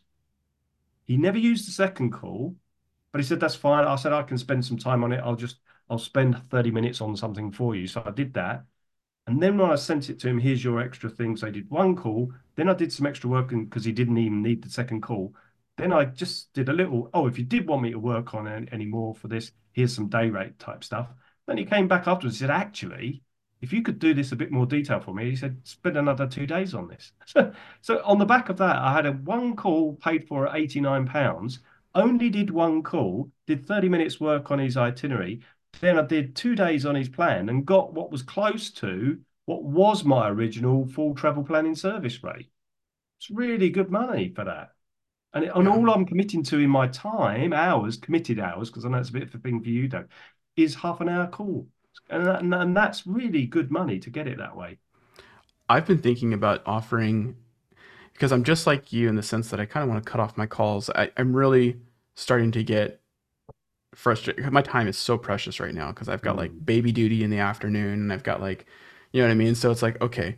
He never used the second call, but he said, that's fine. I said, I can spend some time on it. I'll just, I'll spend thirty minutes on something for you. So I did that. And then when I sent it to him, here's your extra thing. So I did one call. Then I did some extra work because he didn't even need the second call. Then I just did a little, oh, if you did want me to work on any, any more for this, here's some day rate type stuff. Then he came back afterwards and said, actually, if you could do this a bit more detail for me, he said, spend another two days on this. So, so on the back of that, I had a one call paid for at eighty-nine pounds, only did one call, did thirty minutes work on his itinerary. Then I did two days on his plan and got what was close to what was my original full travel planning service rate. It's really good money for that. And, it, and Yeah. all I'm committing to in my time, hours, committed hours, because I know it's a bit of a thing for you, Doug, is half an hour call. And, that, and, and that's really good money to get it that way. I've been thinking about offering, because I'm just like you in the sense that I kind of want to cut off my calls. I, I'm really starting to get frustrated. My time is so precious right now because I've got like Mm. baby duty in the afternoon and I've got like, you know what I mean? So it's like, okay,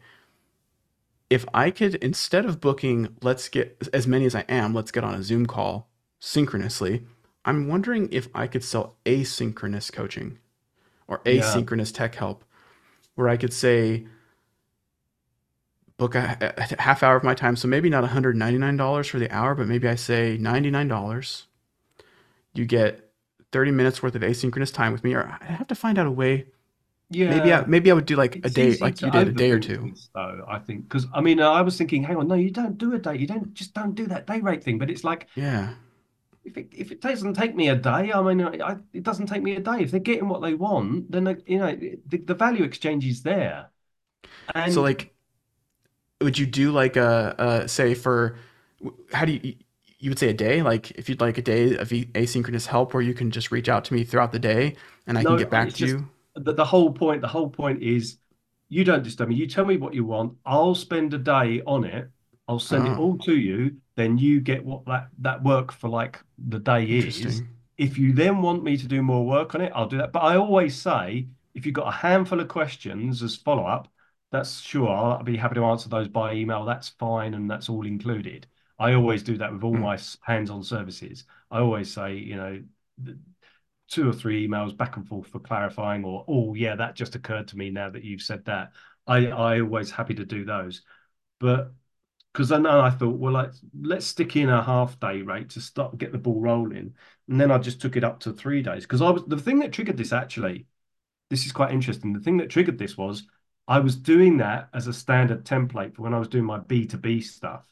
if I could, instead of booking, let's get as many as I am, let's get on a Zoom call synchronously. I'm wondering if I could sell asynchronous coaching or Yeah. asynchronous tech help, where I could say, book a, a half hour of my time. So maybe not one hundred ninety-nine dollars for the hour, but maybe I say ninety-nine dollars. You get thirty minutes worth of asynchronous time with me, or I have to find out a way. Maybe I Yeah, maybe I would do like a it's day, easy like to you did, a day or overthink two. this, though, I think, because I mean, I was thinking, hang on, no, you don't do a day, you don't just don't do that day rate thing. But it's like Yeah. if it if it doesn't take me a day, I mean, I, it doesn't take me a day. If they're getting what they want, then they, you know the, the value exchange is there. So And like, would you do like a, a say for how do you you would say a day? Like if you'd like a day of e- asynchronous help where you can just reach out to me throughout the day and I can no, get back it's to just you. the, the whole point. The whole point is you don't disturb me. You tell me what you want. I'll spend a day on it. I'll send it Oh, all to you. Then you get what that that work for like the day is. interesting. If you then want me to do more work on it, I'll do that. But I always say, if you've got a handful of questions as follow up, that's sure. I'll be happy to answer those by email. That's fine, and that's all included. I always do that with all Hmm. my hands-on services. I always say, you know, two or three emails back and forth for clarifying, or oh yeah, that just occurred to me now that you've said that. I I always happy to do those, but because I know I thought, well, like let's stick in a half day rate to start get the ball rolling, and then I just took it up to three days because I was the thing that triggered this actually. This is quite interesting. The thing that triggered this was I was doing that as a standard template for when I was doing my B two B stuff.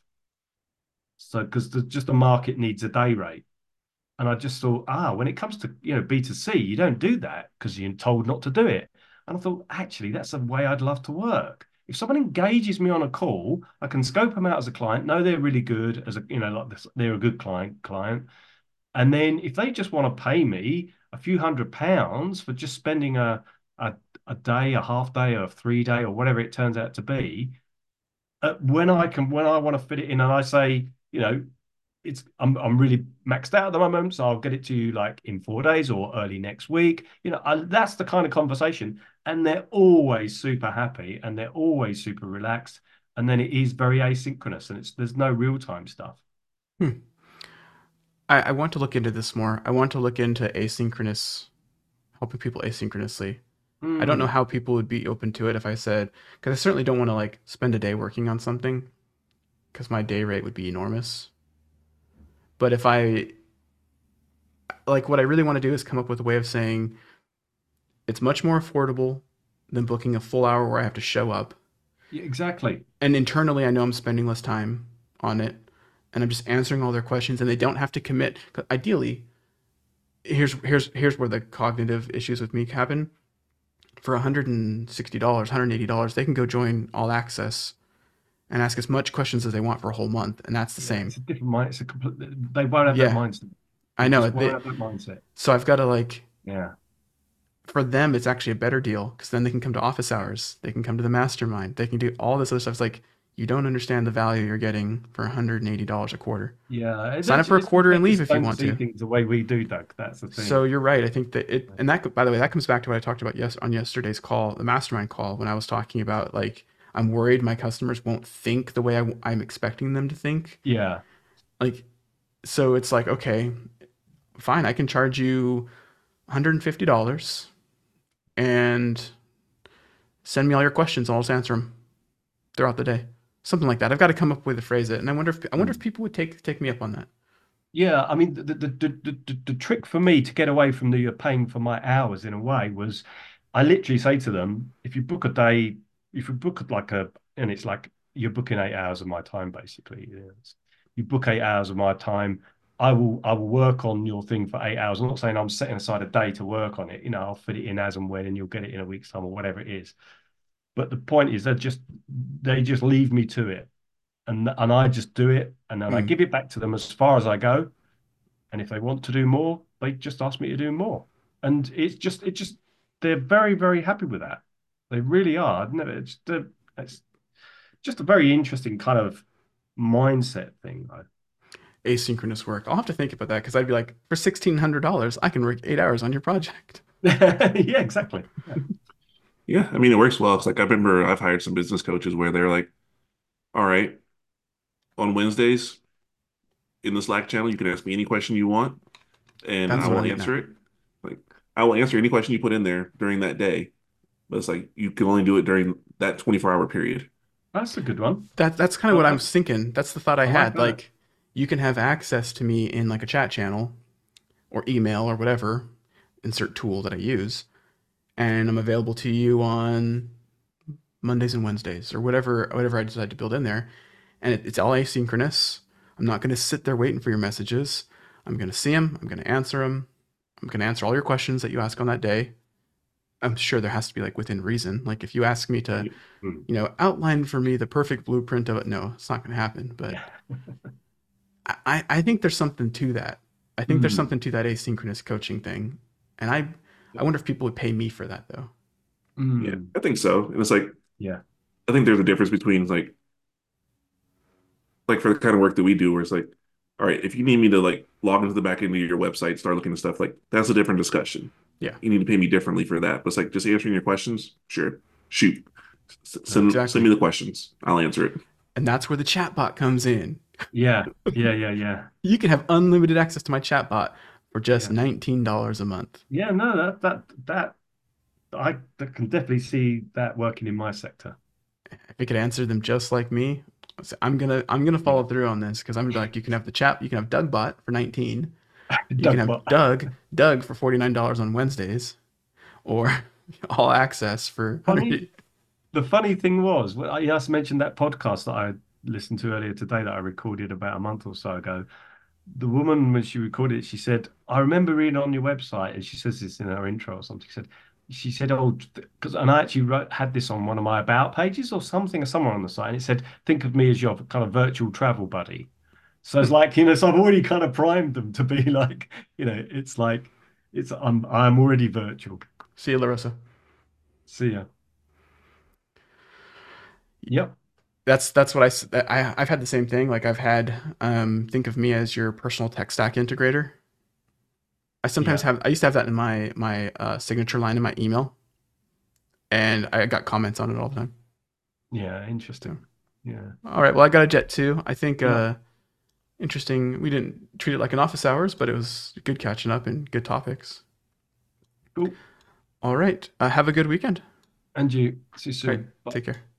So because just the market needs a day rate. And I just thought, ah, when it comes to you know B two C, you don't do that because you're told not to do it. And I thought, actually, that's a way I'd love to work. If someone engages me on a call, I can scope them out as a client, know they're really good as a you know like this, they're a good client client. And then if they just want to pay me a few hundred pounds for just spending a a, a day, a half day, or a three day, or whatever it turns out to be, uh, when I can when I want to fit it in, and I say, you know, it's I'm I'm really maxed out at the moment, so I'll get it to you like in four days or early next week. You know, I, that's the kind of conversation, and they're always super happy and they're always super relaxed, and then it is very asynchronous and it's there's no real time stuff. Hmm. I, I want to look into this more. I want to look into asynchronous, helping people asynchronously. I don't know Mm. how people would be open to it if I said, because I certainly don't want to like spend a day working on something because my day rate would be enormous. But if I like, what I really want to do is come up with a way of saying it's much more affordable than booking a full hour where I have to show up. Yeah, exactly. And internally, I know I'm spending less time on it and I'm just answering all their questions and they don't have to commit. 'Cause ideally, here's here's here's where the cognitive issues with me happen. For one hundred sixty dollars one hundred eighty dollars they can go join All Access and ask as much questions as they want for a whole month, and that's the Yeah, same. it's a different mind. It's a complete. They won't have that Yeah, mindset. I They know just it. won't They, have that mindset. so I've got to like, Yeah. for them, it's actually a better deal because then they can come to office hours, they can come to the mastermind, they can do all this other stuff. It's like you don't understand the value you're getting for one hundred eighty dollars a quarter. Yeah. Sign up It's, for a it's because quarter they and leave just if you don't want see to. things the way we do, Doug. That's the So thing. you're right. I think that it, and that, by the way, that comes back to what I talked about yes on yesterday's call, the mastermind call, when I was talking about like I'm worried my customers won't think the way I, I'm expecting them to think. Yeah. Like, so it's like, okay, fine, I can charge you one hundred fifty dollars and send me all your questions. I'll just answer them throughout the day. Something like that. I've got to come up with a phrase it, and I wonder if I wonder if Mm. people would take take me up on that. Yeah, I mean, the the, the the the the trick for me to get away from the you're paying for my hours in a way was, I literally say to them, if you book a day, if you book like a, and it's like you're booking eight hours of my time basically. Yeah, it's- you book eight hours of my time, I will I will work on your thing for eight hours. I'm not saying I'm setting aside a day to work on it. You know, I'll fit it in as and when, and you'll get it in a week's time or whatever it is. But the point is, they just they just leave me to it, and and I just do it, and then I Hmm. give it back to them as far as I go. And if they want to do more, they just ask me to do more. And it's just, it just, they're very, very happy with that. They really are. No, it's, it's just a very interesting kind of mindset thing. Asynchronous work. I'll have to think about that because I'd be like, for sixteen hundred dollars, I can work eight hours on your project. Yeah, exactly. Yeah. Yeah, I mean it works well. It's like I remember I've hired some business coaches where they're like, all right, on Wednesdays in the Slack channel, you can ask me any question you want and I That's what will I'm getting at. answer it. Like I will answer any question you put in there during that day. But it's like you can only do it during that twenty-four hour period. That's a good one. That that's kind I, of what I I, was thinking. That's the thought I I like had. that. Like, you can have access to me in like a chat channel or email or whatever, insert tool that I use, and I'm available to you on Mondays and Wednesdays or whatever whatever I decide to build in there. And it, it's all asynchronous. I'm not going to sit there waiting for your messages. I'm going to see them. I'm going to answer them. I'm going to answer all your questions that you ask on that day. I'm sure there has to be like within reason. Like if you ask me to, Mm. you know, outline for me the perfect blueprint of it, no, it's not going to happen. But Yeah. I, I think there's something to that. I think there's Mm. something to that asynchronous coaching thing. And I, I wonder if people would pay me for that though. Yeah, Mm. I think so. And it's like Yeah. I think there's a difference between like like for the kind of work that we do, where it's like, all right, if you need me to like log into the back end of your website, start looking at stuff, like that's a different discussion. Yeah, You need to pay me differently for that. But it's like just answering your questions, sure, shoot, S- no, send send exactly. me the questions, I'll answer it. And that's where the chatbot comes in. Yeah. Yeah. Yeah. Yeah. You can have unlimited access to my chatbot for just Yeah. nineteen dollars a month. Yeah. No, that that that I that can definitely see that working in my sector. If it could answer them just like me, I'm gonna I'm gonna Yeah. follow through on this because I'm gonna be like, you can have the chat, you can have Dougbot for nineteen, you can Doug, have but Doug Doug for forty-nine dollars on Wednesdays, or all access for one funny. hundred. The funny thing was, well, I just mentioned that podcast that I listened to earlier today that I recorded about a month or so ago. The woman, when she recorded it, she said, I remember reading on your website, and she says this in her intro or something. She said, she said, oh, because, and I actually wrote, had this on one of my about pages or something, or somewhere on the site, and it said, think of me as your kind of virtual travel buddy. So it's like, you know, so I've already kind of primed them to be like, you know, it's like, it's, I'm, I'm already virtual. See you, Larissa. See ya. Yep. That's that's what I s- I I've had the same thing. Like I've had um think of me as your personal tech stack integrator. I sometimes Yeah. have I used to have that in my my uh, signature line in my email, and I got comments on it all the time. Yeah. So, Interesting. Yeah. all right, well I got a jet too. I think Yeah. uh interesting. We didn't treat it like an office hours, but it was good catching up and good topics. Cool. All right, uh, have a good weekend. And you. See you All right, soon. Bye. take care.